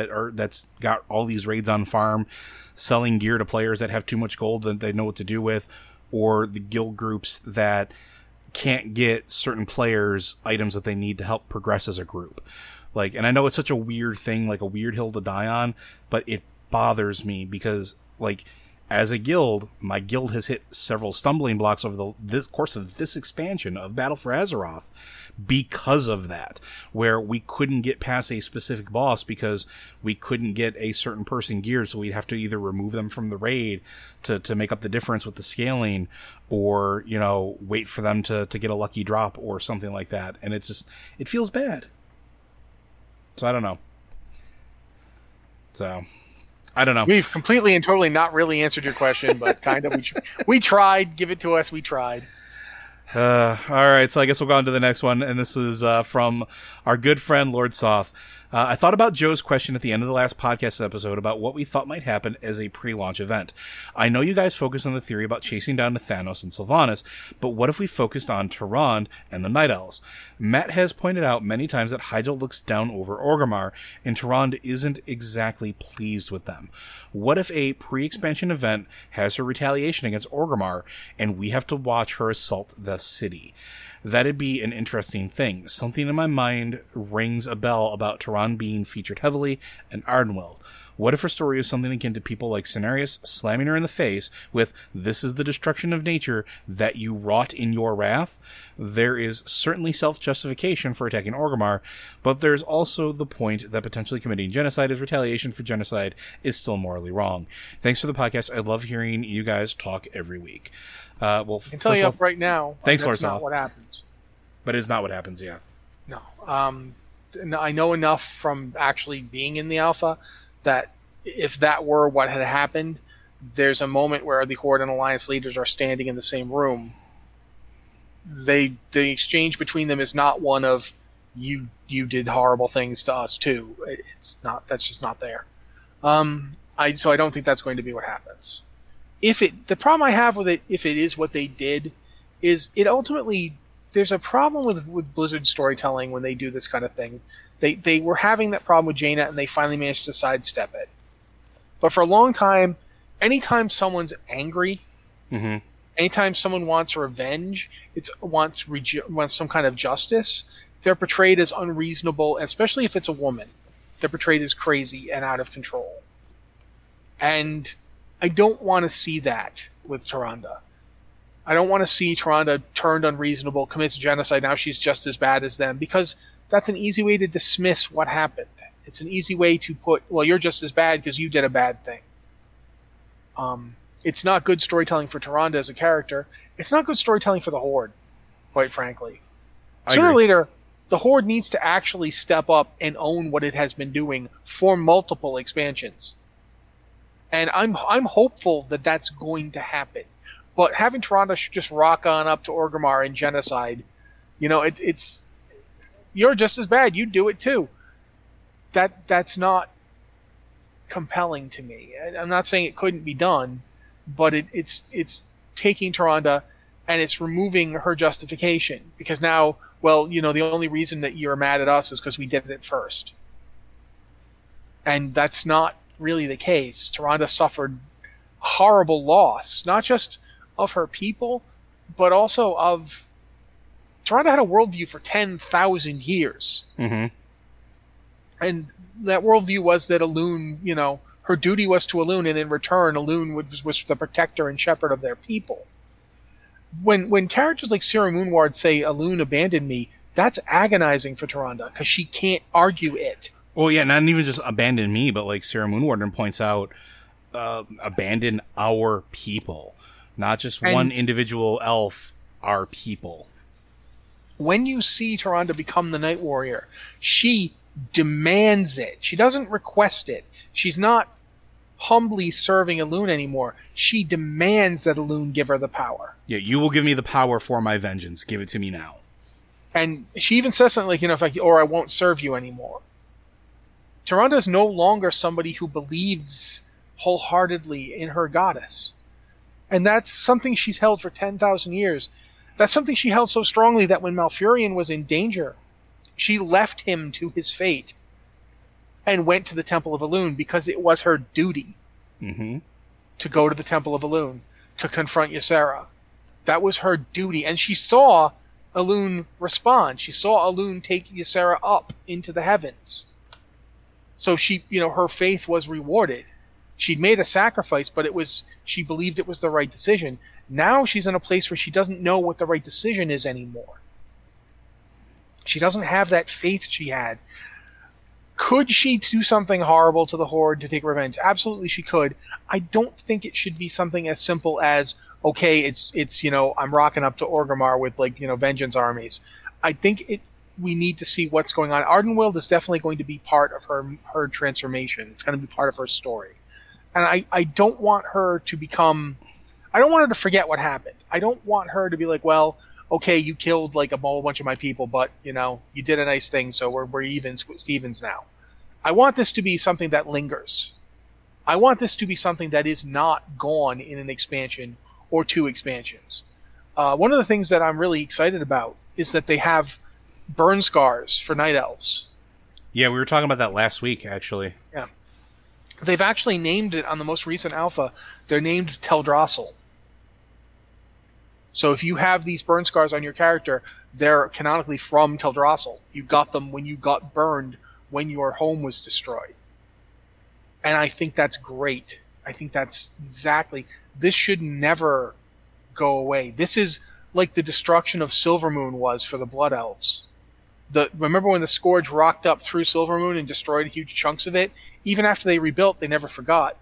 got all these raids on farm, selling gear to players that have too much gold that they know what to do with, or the guild groups that can't get certain players items that they need to help progress as a group. Like, and I know it's such a weird thing, like a weird hill to die on, but it bothers me because, like, as a guild, my guild has hit several stumbling blocks over this course of this expansion of Battle for Azeroth because of that, where we couldn't get past a specific boss because we couldn't get a certain person geared, so we'd have to either remove them from the raid to make up the difference with the scaling, or, you know, wait for them to get a lucky drop or something like that. And it's just, it feels bad. So I don't know. I don't know. We've completely and totally not really answered your question, but kind of. We tried. Give it to us. We tried. All right, so I guess we'll go on to the next one, and this is from our good friend Lord Soth. I thought about Joe's question at the end of the last podcast episode about what we thought might happen as a pre-launch event. I know you guys focus on the theory about chasing down Thanos and Sylvanas, but what if we focused on Tyrande and the Night Elves? Matt has pointed out many times that Hyjal looks down over Orgrimmar, and Tyrande isn't exactly pleased with them. What if a pre-expansion event has her retaliation against Orgrimmar, and we have to watch her assault the city? That'd be an interesting thing. Something in my mind rings a bell about Tyrande being featured heavily in Ardenweald. What if her story is something akin to people like Cenarius slamming her in the face with, "This is the destruction of nature that you wrought in your wrath"? There is certainly self-justification for attacking Orgrimmar, but there's also the point that potentially committing genocide as retaliation for genocide is still morally wrong. Thanks for the podcast. I love hearing you guys talk every week. Well, I can tell you up right now, thanks, that's Lord not what happens. But it's not what happens, yeah. No. I know enough from actually being in the alpha that if that were what had happened, there's a moment where the Horde and Alliance leaders are standing in the same room. The exchange between them is not one of you did horrible things to us too. It's not. That's just not there. So I don't think that's going to be what happens. The problem I have with it, if it is what they did, is it ultimately, there's a problem with Blizzard storytelling when they do this kind of thing. They were having that problem with Jaina, and they finally managed to sidestep it. But for a long time, anytime someone's angry, anytime someone wants revenge, wants some kind of justice, they're portrayed as unreasonable, especially if it's a woman. They're portrayed as crazy and out of control. And I don't want to see that with Tyrande. I don't want to see Tyrande turned unreasonable, commits genocide, now she's just as bad as them, because that's an easy way to dismiss what happened. It's an easy way to put, well, you're just as bad because you did a bad thing. It's not good storytelling for Tyrande as a character. It's not good storytelling for the Horde, quite frankly. Sooner or later, the Horde needs to actually step up and own what it has been doing for multiple expansions. And I'm hopeful that that's going to happen. But having Tyrande just rock on up to Orgrimmar and genocide, it's you're just as bad. You do it too. That's not compelling to me. I'm not saying it couldn't be done, but it's taking Tyrande and it's removing her justification, because now, well, the only reason that you're mad at us is because we did it first. And that's not really the case. Tyrande suffered horrible loss, not just of her people, but also of... Tyrande had a worldview for 10,000 years. Mm-hmm. And that worldview was that Elune, her duty was to Elune, and in return, Elune was the protector and shepherd of their people. When characters like Sira Moonward say, Elune abandoned me, that's agonizing for Tyrande, because she can't argue it. Well, yeah, not even just abandon me, but like Sira Moonwarden points out, abandon our people. Not just one individual elf, our people. When you see Tyrande become the Night Warrior, she demands it. She doesn't request it. She's not humbly serving Elune anymore. She demands that Elune give her the power. Yeah, you will give me the power for my vengeance. Give it to me now. And she even says something like, or I won't serve you anymore. Tyrande is no longer somebody who believes wholeheartedly in her goddess. And that's something she's held for 10,000 years. That's something she held so strongly that when Malfurion was in danger, she left him to his fate and went to the Temple of Elune, because it was her duty to go to the Temple of Elune, to confront Ysera. That was her duty. And she saw Elune respond. She saw Elune take Ysera up into the heavens. So she, her faith was rewarded. She'd made a sacrifice, but she believed it was the right decision. Now she's in a place where she doesn't know what the right decision is anymore. She doesn't have that faith she had. Could she do something horrible to the Horde to take revenge? Absolutely she could. I don't think it should be something as simple as, okay, it's I'm rocking up to Orgrimmar with vengeance armies. I think we need to see what's going on. Ardenweald is definitely going to be part of her transformation. It's going to be part of her story. And I don't want her to become... I don't want her to forget what happened. I don't want her to be like, well, okay, you killed a whole bunch of my people, but, you did a nice thing, so we're even Stevens now. I want this to be something that lingers. I want this to be something that is not gone in an expansion or 2 expansions. One of the things that I'm really excited about is that they have burn scars for Night Elves. Yeah, we were talking about that last week, actually. Yeah. They've actually named it on the most recent alpha. They're named Teldrassil. So if you have these burn scars on your character, they're canonically from Teldrassil. You got them when you got burned when your home was destroyed. And I think that's great. I think that's exactly... This should never go away. This is like the destruction of Silvermoon was for the Blood Elves. Remember when the Scourge rocked up through Silvermoon and destroyed huge chunks of it? Even after they rebuilt, they never forgot.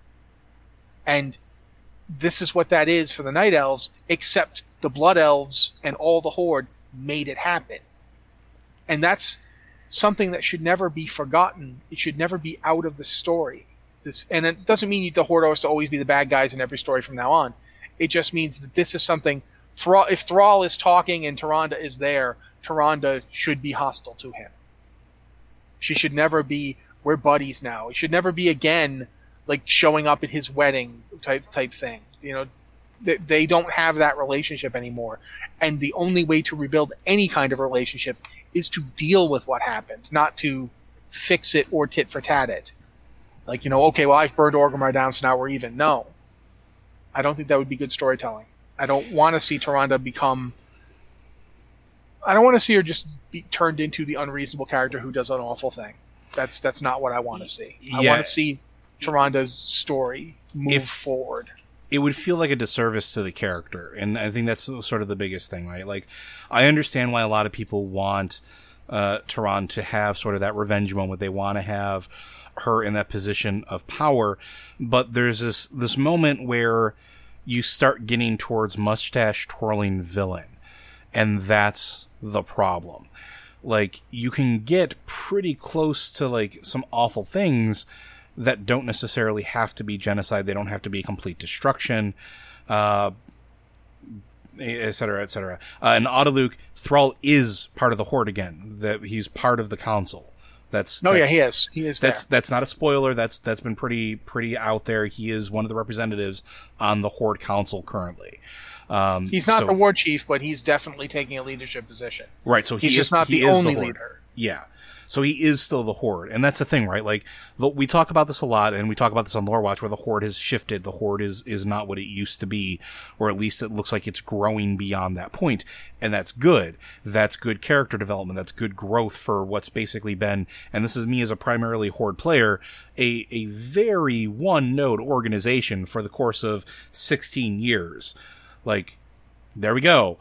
And this is what that is for the Night Elves, except the Blood Elves and all the Horde made it happen. And that's something that should never be forgotten. It should never be out of the story. And it doesn't mean the Horde has to always be the bad guys in every story from now on. It just means that this is something... If Thrall is talking and Tyrande is there, Tyrande should be hostile to him. She should never be, we're buddies now. It should never be again like showing up at his wedding type thing. You know, they don't have that relationship anymore. And the only way to rebuild any kind of relationship is to deal with what happened, not to fix it or tit for tat it. Like, you know, okay, well, I've burned Orgrimmar down, so now we're even. No. I don't think that would be good storytelling. I don't want to see Tyrande become... I don't want to see her just be turned into the unreasonable character who does an awful thing. That's not what I want to see. Yeah. I want to see Tyrande's story move forward. It would feel like a disservice to the character, and I think that's sort of the biggest thing, right? Like, I understand why a lot of people want Tyrande to have sort of that revenge moment. They want to have her in that position of power, but there's this moment where you start getting towards mustache-twirling villain, and that's the problem. Like, you can get pretty close to, like, some awful things that don't necessarily have to be genocide. They don't have to be complete destruction, et cetera, et cetera. In Autoluke, Thrall is part of the Horde again. That he's part of the Council. Yeah, he is. He is. That's not a spoiler. That's been pretty out there. He is one of the representatives on the Horde Council currently. He's not the war chief, but he's definitely taking a leadership position. Right. So he's just not the only leader. Yeah. So he is still the Horde, and that's the thing, right? Like, we talk about this a lot, and we talk about this on Lore Watch, where the Horde has shifted. The Horde is not what it used to be, or at least it looks like it's growing beyond that point, and that's good. That's good character development. That's good growth for what's basically been, and this is me as a primarily Horde player, a very one-note organization for the course of 16 years. Like, there we go.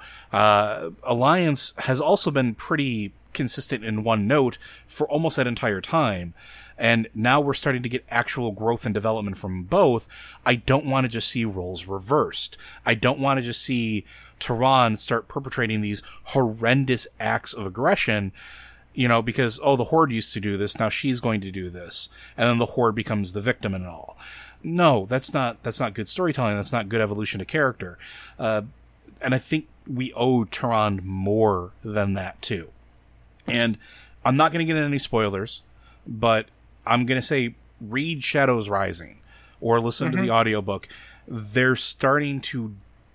Alliance has also been pretty consistent in one note for almost that entire time, and now we're starting to get actual growth and development from both. I don't want to just see roles reversed. I don't want to just see Tyrande start perpetrating these horrendous acts of aggression, you know, because, the Horde used to do this, now she's going to do this, and then the Horde becomes the victim and all. No, that's not good storytelling. That's not good evolution of character. And I think we owe Tyrande more than that too. And I'm not going to get into any spoilers, but I'm going to say read Shadows Rising or listen to the audiobook. They're starting to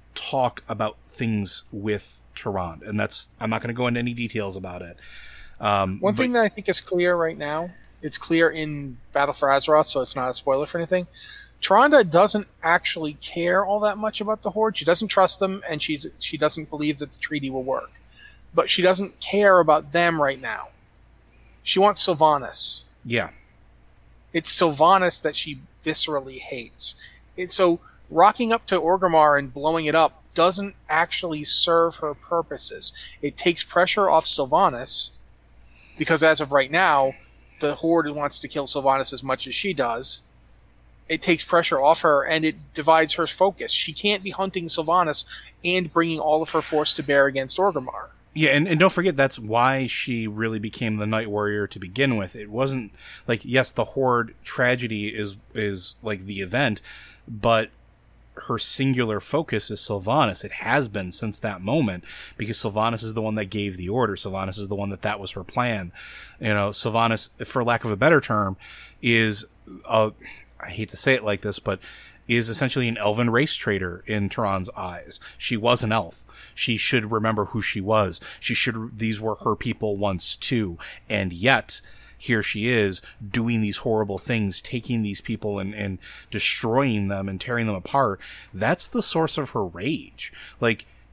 talk about things with Tyrande, and I'm not going to go into any details about it. One thing that I think is clear right now, it's clear in Battle for Azeroth, so it's not a spoiler for anything. Tyrande doesn't actually care all that much about the Horde. She doesn't trust them, and she doesn't believe that the treaty will work. But she doesn't care about them right now. She wants Sylvanas. Yeah. It's Sylvanas that she viscerally hates. So rocking up to Orgrimmar and blowing it up doesn't actually serve her purposes. It takes pressure off Sylvanas, because as of right now, the Horde wants to kill Sylvanas as much as she does. It takes pressure off her, and it divides her focus. She can't be hunting Sylvanas and bringing all of her force to bear against Orgrimmar. Yeah, and don't forget, that's why she really became the Night Warrior to begin with. It wasn't like, yes, the Horde tragedy is like the event, but her singular focus is Sylvanas. It has been since that moment, because Sylvanas is the one that gave the order. Sylvanas is the one that was her plan. You know, Sylvanas, for lack of a better term, is I hate to say it like this, but is essentially an elven race traitor in Tyrande's eyes. She was an elf. She should remember who she was. These were her people once too. And yet, here she is doing these horrible things, taking these people and destroying them and tearing them apart. That's the source of her rage. Like,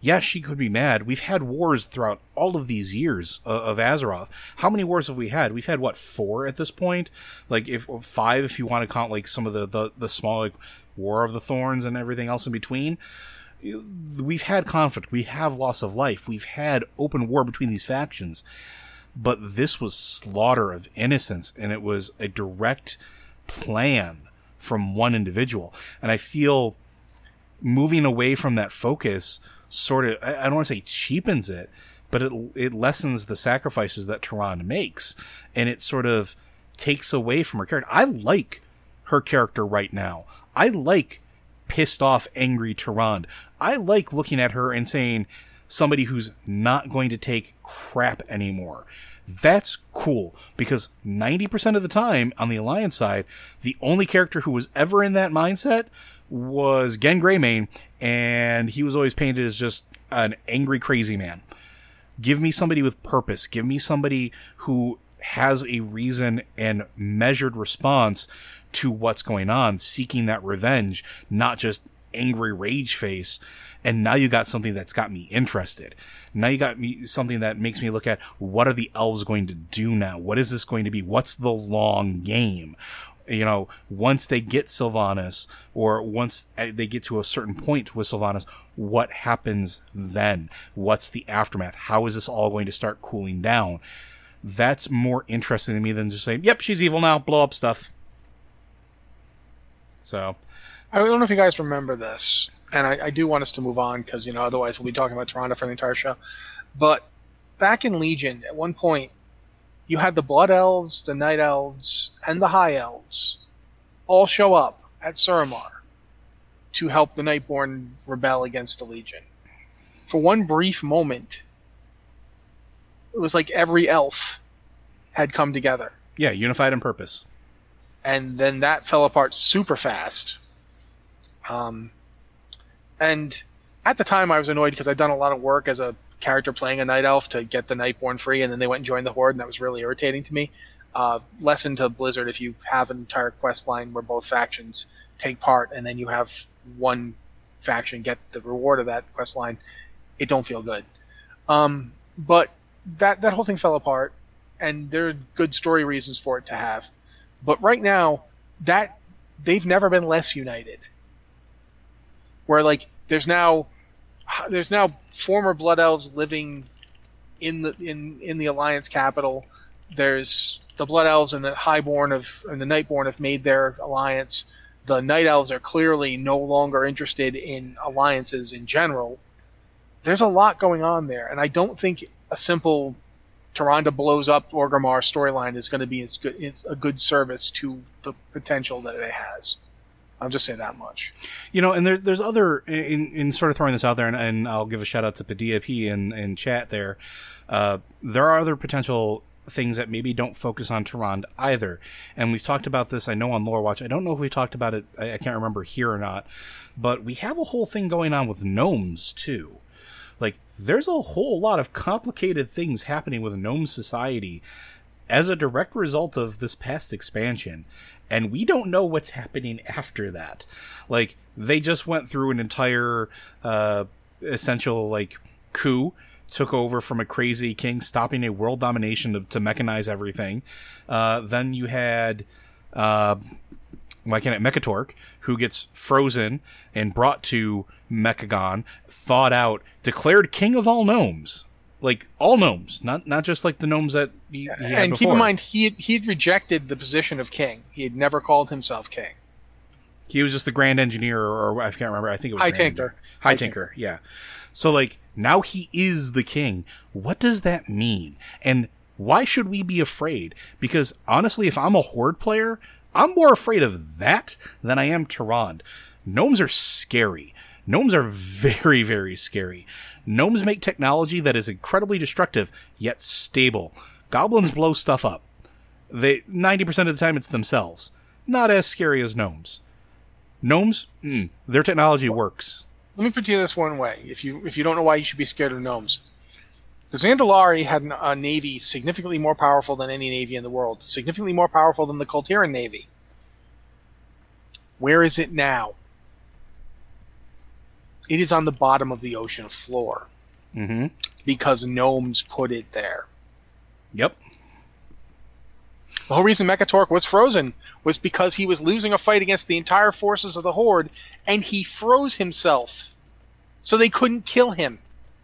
Yes, she could be mad. We've had wars throughout all of these years of Azeroth. How many wars have we had? We've had, what, 4 at this point? Like, 5 if you want to count, like, some of the small, like, War of the Thorns and everything else in between. We've had conflict. We have loss of life. We've had open war between these factions. But this was slaughter of innocents, and it was a direct plan from one individual. And I feel moving away from that focus sort of, I don't want to say cheapens it, but it lessens the sacrifices that Tyrande makes, and it sort of takes away from her character. I like her character right now. I like pissed off, angry Tyrande. I like looking at her and saying, somebody who's not going to take crap anymore. That's cool, because 90% of the time on the Alliance side, the only character who was ever in that mindset was Gen Greymane, and he was always painted as just an angry, crazy man. Give me somebody with purpose. Give me somebody who has a reason and measured response to what's going on, seeking that revenge, not just angry rage face. And now you got something that's got me interested. Now you got me something that makes me look at, what are the elves going to do now? What is this going to be? What's the long game? You know, once they get Sylvanas, or once they get to a certain point with Sylvanas, what happens then? What's the aftermath? How is this all going to start cooling down? That's more interesting to me than just saying, yep, she's evil now, blow up stuff. So, I don't know if you guys remember this, and I do want us to move on, because, you know, otherwise we'll be talking about Tyrande for the entire show. But back in Legion, at one point, you had the Blood Elves, the Night Elves, and the High Elves all show up at Suramar to help the Nightborn rebel against the Legion. For one brief moment, it was like every elf had come together. Yeah, unified in purpose. And then that fell apart super fast. And at the time I was annoyed because I'd done a lot of work as a character playing a Night Elf to get the Nightborn free, and then they went and joined the Horde, and that was really irritating to me. Lesson to Blizzard: if you have an entire quest line where both factions take part, and then you have one faction get the reward of that quest line, it don't feel good. But that whole thing fell apart, and there are good story reasons for it to have. But right now, that they've never been less united. Where, like, there's now former Blood Elves living in the Alliance capital. There's the Blood Elves and the and the Nightborn have made their alliance. The Night Elves are clearly no longer interested in alliances in general. There's a lot going on there, and I don't think a simple Tyrande blows up Orgrimmar storyline is going to be it's a good service to the potential that it has. I'll just say that much. You know, and there's other, in sort of throwing this out there, and I'll give a shout out to Padilla P in chat there. There are other potential things that maybe don't focus on Tyrande either. And we've talked about this, I know, on Lore Watch. I don't know if we talked about it, I can't remember here or not, but we have a whole thing going on with gnomes too. Like, there's a whole lot of complicated things happening with Gnome Society as a direct result of this past expansion. And we don't know what's happening after that. Like, they just went through an entire essential, like, coup, took over from a crazy king, stopping a world domination to mechanize everything. Then you had Mekatork, who gets frozen and brought to Mechagon, thawed out, declared king of all gnomes. Like, all gnomes, not just like the gnomes that he had and before. Keep in mind, he'd rejected the position of king. He had never called himself king. He was just the Grand Engineer, or I can't remember. I think it was High Tinker. High Tinker, yeah. So, like, now he is the king. What does that mean? And why should we be afraid? Because, honestly, if I'm a Horde player, I'm more afraid of that than I am Tyrande. Gnomes are scary. Gnomes are very, very scary. Gnomes make technology that is incredibly destructive, yet stable. Goblins blow stuff up. 90% of the time it's themselves. Not as scary as gnomes. Gnomes, their technology works. Let me put it this one way. If you don't know why you should be scared of gnomes. The Zandalari had a navy significantly more powerful than any navy in the world. Significantly more powerful than the Kultiran navy. Where is it now? It is on the bottom of the ocean floor. Mm-hmm. Because gnomes put it there. Yep. The whole reason Mechatork was frozen was because he was losing a fight against the entire forces of the Horde, and he froze himself. So they couldn't kill him.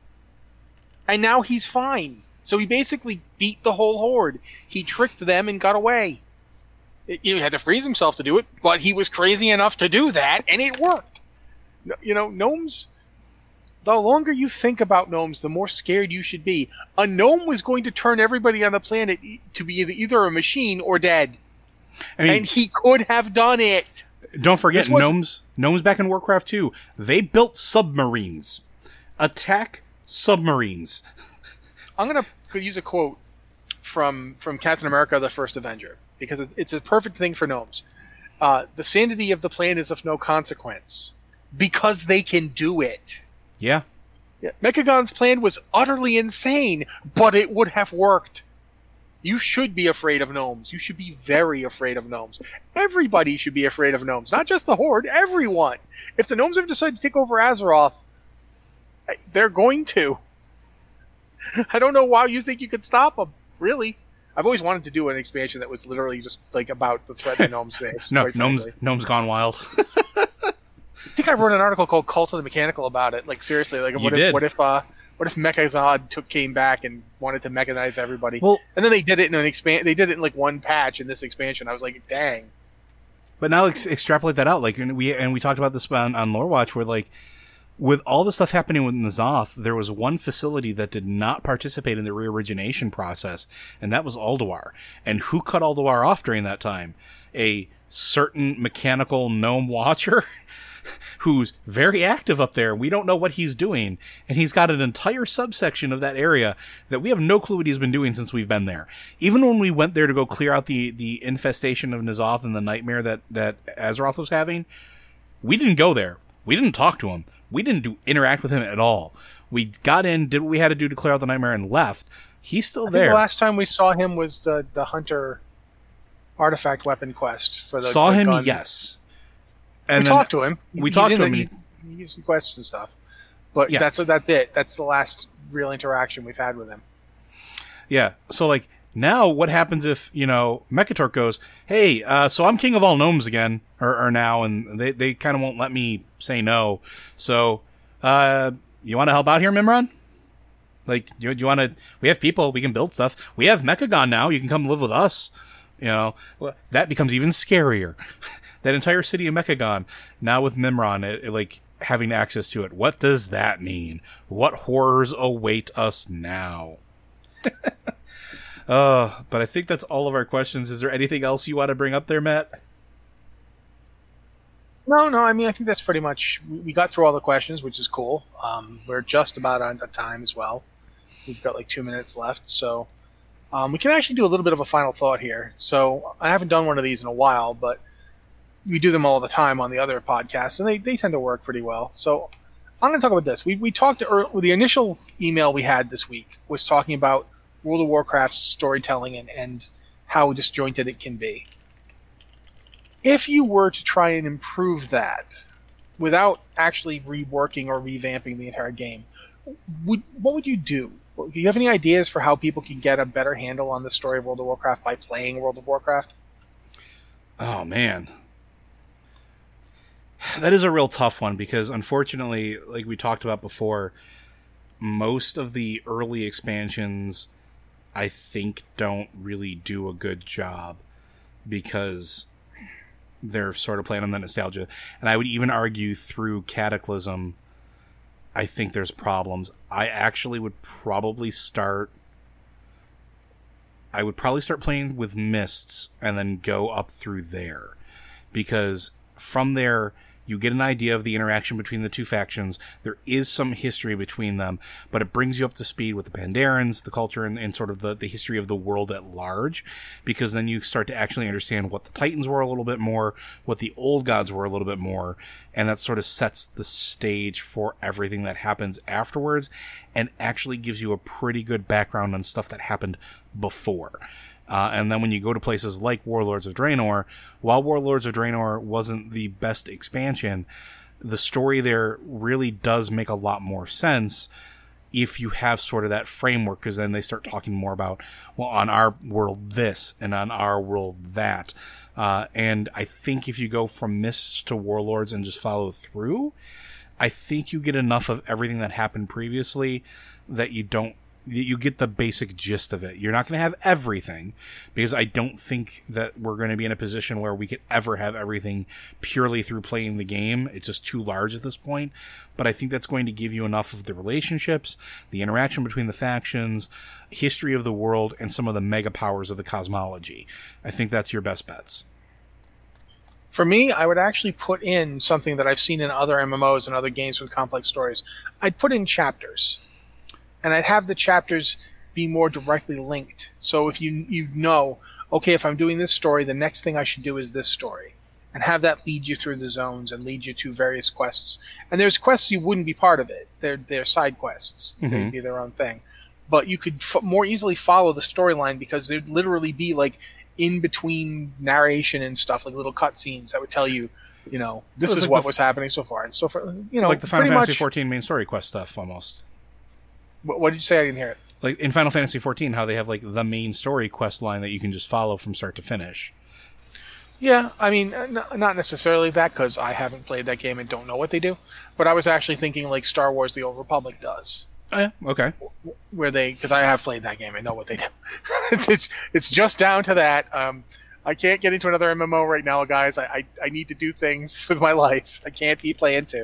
And now he's fine. So he basically beat the whole Horde. He tricked them and got away. He had to freeze himself to do it, but he was crazy enough to do that, and it worked. You know, gnomes... The longer you think about gnomes, the more scared you should be. A gnome was going to turn everybody on the planet to be either a machine or dead. I mean, and he could have done it. Don't forget, gnomes back in Warcraft 2, they built submarines. Attack submarines. I'm going to use a quote from Captain America, the First Avenger, because it's a perfect thing for gnomes. The sanity of the planet is of no consequence, because they can do it. Yeah. Mechagon's plan was utterly insane, but it would have worked. You should be afraid of gnomes. You should be very afraid of gnomes. Everybody should be afraid of gnomes, not just the Horde, everyone. If the gnomes ever decide to take over Azeroth, they're going to. I don't know why you think you could stop them, really. I've always wanted to do an expansion that was literally just like about the threat to gnome space. No, gnomes gone wild. I think I wrote an article called "Cult of the Mechanical" about it. Like seriously, like what if Mechazod came back and wanted to mechanize everybody? Well, and then they did it in They did it in like one patch in this expansion. I was like, dang. But now extrapolate that out. Like we talked about this on Lore Watch, where like with all the stuff happening with N'Zoth, there was one facility that did not participate in the reorigination process, and that was Ulduar. And who cut Ulduar off during that time? A certain mechanical gnome watcher. Who's very active up there. We don't know what he's doing. And he's got an entire subsection of that area that we have no clue what he's been doing since we've been there. Even when we went there to go clear out the infestation of N'Zoth and the nightmare that Azeroth was having, we didn't go there. We didn't talk to him. We didn't interact with him at all. We got in, did what we had to do to clear out the nightmare, and left. He's still there. The last time we saw him was the Hunter artifact weapon quest. For saw him, gun. Yes. And we talked to him. We talked to him. He used some quests and stuff. But yeah. That's it. That's the last real interaction we've had with him. Yeah. So, like, now what happens if, Mechatork goes, hey, so I'm king of all gnomes again, or now, and they kind of won't let me say no. So, you want to help out here, Mimron? Like, you want to... We have people. We can build stuff. We have Mechagon now. You can come live with us. That becomes even scarier. That entire city of Mechagon, now with Mimron, like, having access to it. What does that mean? What horrors await us now? But I think that's all of our questions. Is there anything else you want to bring up there, Matt? No, I mean, I think that's pretty much... We got through all the questions, which is cool. We're just about on time as well. We've got like 2 minutes left, so... we can actually do a little bit of a final thought here. So, I haven't done one of these in a while, but we do them all the time on the other podcasts, and they tend to work pretty well. So I'm going to talk about this. We talked the initial email we had this week was talking about World of Warcraft's storytelling and how disjointed it can be. If you were to try and improve that without actually reworking or revamping the entire game, what would you do? Do you have any ideas for how people can get a better handle on the story of World of Warcraft by playing World of Warcraft? Oh, man. That is a real tough one because, unfortunately, like we talked about before, most of the early expansions, I think, don't really do a good job because they're sort of playing on the nostalgia. And I would even argue through Cataclysm, I think there's problems. I actually would probably start playing with Mists and then go up through there. Because from there, you get an idea of the interaction between the two factions. There is some history between them, but it brings you up to speed with the Pandarans, the culture, and sort of the history of the world at large, because then you start to actually understand what the Titans were a little bit more, what the old gods were a little bit more, and that sort of sets the stage for everything that happens afterwards, and actually gives you a pretty good background on stuff that happened before. And then when you go to places like Warlords of Draenor, while Warlords of Draenor wasn't the best expansion, the story there really does make a lot more sense if you have sort of that framework, because then they start talking more about, well, on our world this, and on our world that. And I think if you go from Mists to Warlords and just follow through, I think you get enough of everything that happened previously that you get the basic gist of it. You're not going to have everything, because I don't think that we're going to be in a position where we could ever have everything purely through playing the game. It's just too large at this point. But I think that's going to give you enough of the relationships, the interaction between the factions, history of the world, and some of the mega powers of the cosmology. I think that's your best bets. For me, I would actually put in something that I've seen in other MMOs and other games with complex stories. I'd put in chapters. And I'd have the chapters be more directly linked. So if you know, okay, if I'm doing this story, the next thing I should do is this story. And have that lead you through the zones and lead you to various quests. And there's quests you wouldn't be part of it. They're side quests. Mm-hmm. They'd be their own thing. But you could more easily follow the storyline, because there'd literally be like in between narration and stuff, like little cutscenes that would tell you, this is like what was happening so far. And so for, like the Final Fantasy XIV main story quest stuff almost. What did you say? I didn't hear it. Like in Final Fantasy XIV, how they have like the main story quest line that you can just follow from start to finish. Yeah, I mean, not necessarily that, because I haven't played that game and don't know what they do. But I was actually thinking like Star Wars: The Old Republic does. Oh, yeah, okay. Where because I have played that game and know what they do. it's just down to that. I can't get into another MMO right now, guys. I need to do things with my life. I can't be playing two.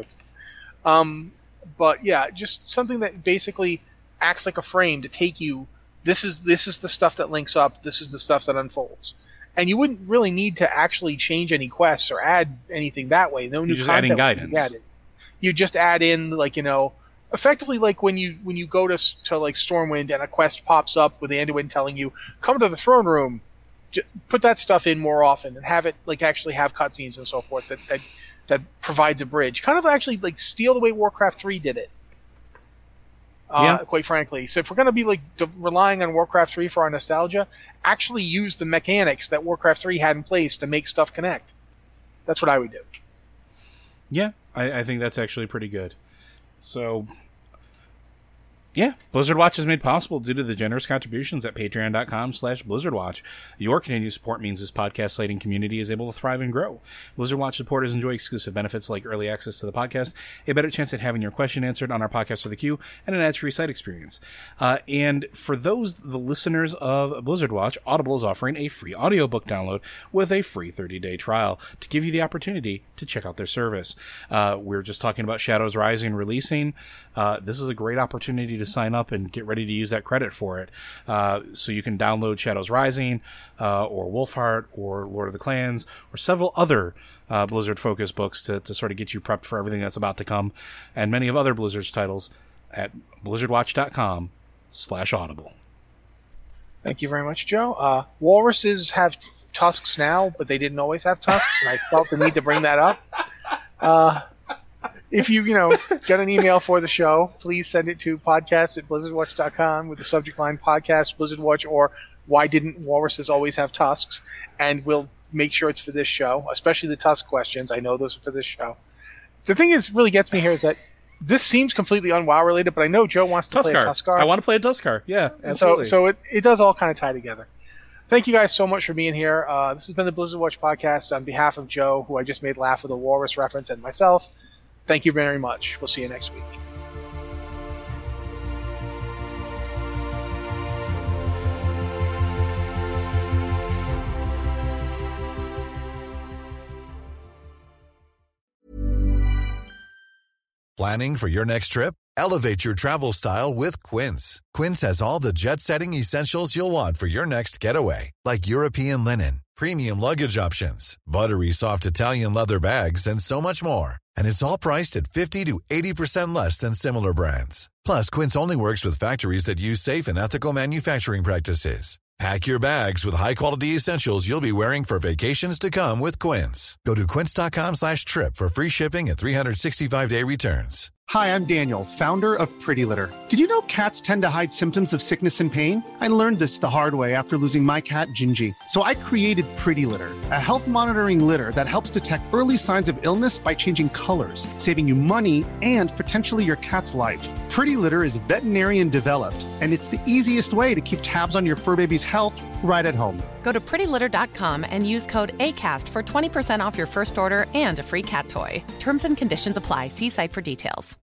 But yeah, just something that basically acts like a frame to take you. This is the stuff that links up. This is the stuff that unfolds, and you wouldn't really need to actually change any quests or add anything that way. No new just content adding guidance. You just add in effectively like when you go to like Stormwind and a quest pops up with Anduin telling you come to the throne room. Put that stuff in more often and have it like actually have cutscenes and so forth that provides a bridge. Kind of actually like steal the way Warcraft 3 did it. Quite frankly. So if we're going to be like relying on Warcraft 3 for our nostalgia, actually use the mechanics that Warcraft 3 had in place to make stuff connect. That's what I would do. Yeah, I think that's actually pretty good. So, yeah, Blizzard Watch is made possible due to the generous contributions at patreon.com/BlizzardWatch. Your continued support means this podcast slating community is able to thrive and grow. Blizzard Watch supporters enjoy exclusive benefits like early access to the podcast, a better chance at having your question answered on our podcast for the queue, and an ad-free site experience. And for the listeners of Blizzard Watch, Audible is offering a free audiobook download with a free 30-day trial to give you the opportunity to check out their service. We're just talking about Shadows Rising releasing. This is a great opportunity to sign up and get ready to use that credit for it. So you can download Shadows Rising, or Wolfheart, or Lord of the Clans, or several other Blizzard-focused books to sort of get you prepped for everything that's about to come, and many of other Blizzard's titles at blizzardwatch.com/audible. Thank you very much, Joe. Walruses have tusks now, but they didn't always have tusks, and I felt the need to bring that up. If you get an email for the show, please send it to podcast@blizzardwatch.com with the subject line podcast Blizzard Watch or why didn't walruses always have tusks, and we'll make sure it's for this show, especially the tusk questions. I know those are for this show. The thing is really gets me here is that this seems completely un-WoW related, but I know Joe wants to play a Tuskar. I want to play a Tuskar. Yeah, absolutely. So it does all kind of tie together. Thank you guys so much for being here. This has been the Blizzard Watch podcast on behalf of Joe, who I just made laugh with a walrus reference, and myself. Thank you very much. We'll see you next week. Planning for your next trip? Elevate your travel style with Quince. Quince has all the jet-setting essentials you'll want for your next getaway, like European linen, premium luggage options, buttery soft Italian leather bags, and so much more. And it's all priced at 50 to 80% less than similar brands. Plus, Quince only works with factories that use safe and ethical manufacturing practices. Pack your bags with high-quality essentials you'll be wearing for vacations to come with Quince. Go to quince.com/trip for free shipping and 365-day returns. Hi, I'm Daniel, founder of Pretty Litter. Did you know cats tend to hide symptoms of sickness and pain? I learned this the hard way after losing my cat, Gingy. So I created Pretty Litter, a health monitoring litter that helps detect early signs of illness by changing colors, saving you money and potentially your cat's life. Pretty Litter is veterinarian developed, and it's the easiest way to keep tabs on your fur baby's health right at home. Go to prettylitter.com and use code ACAST for 20% off your first order and a free cat toy. Terms and conditions apply. See site for details.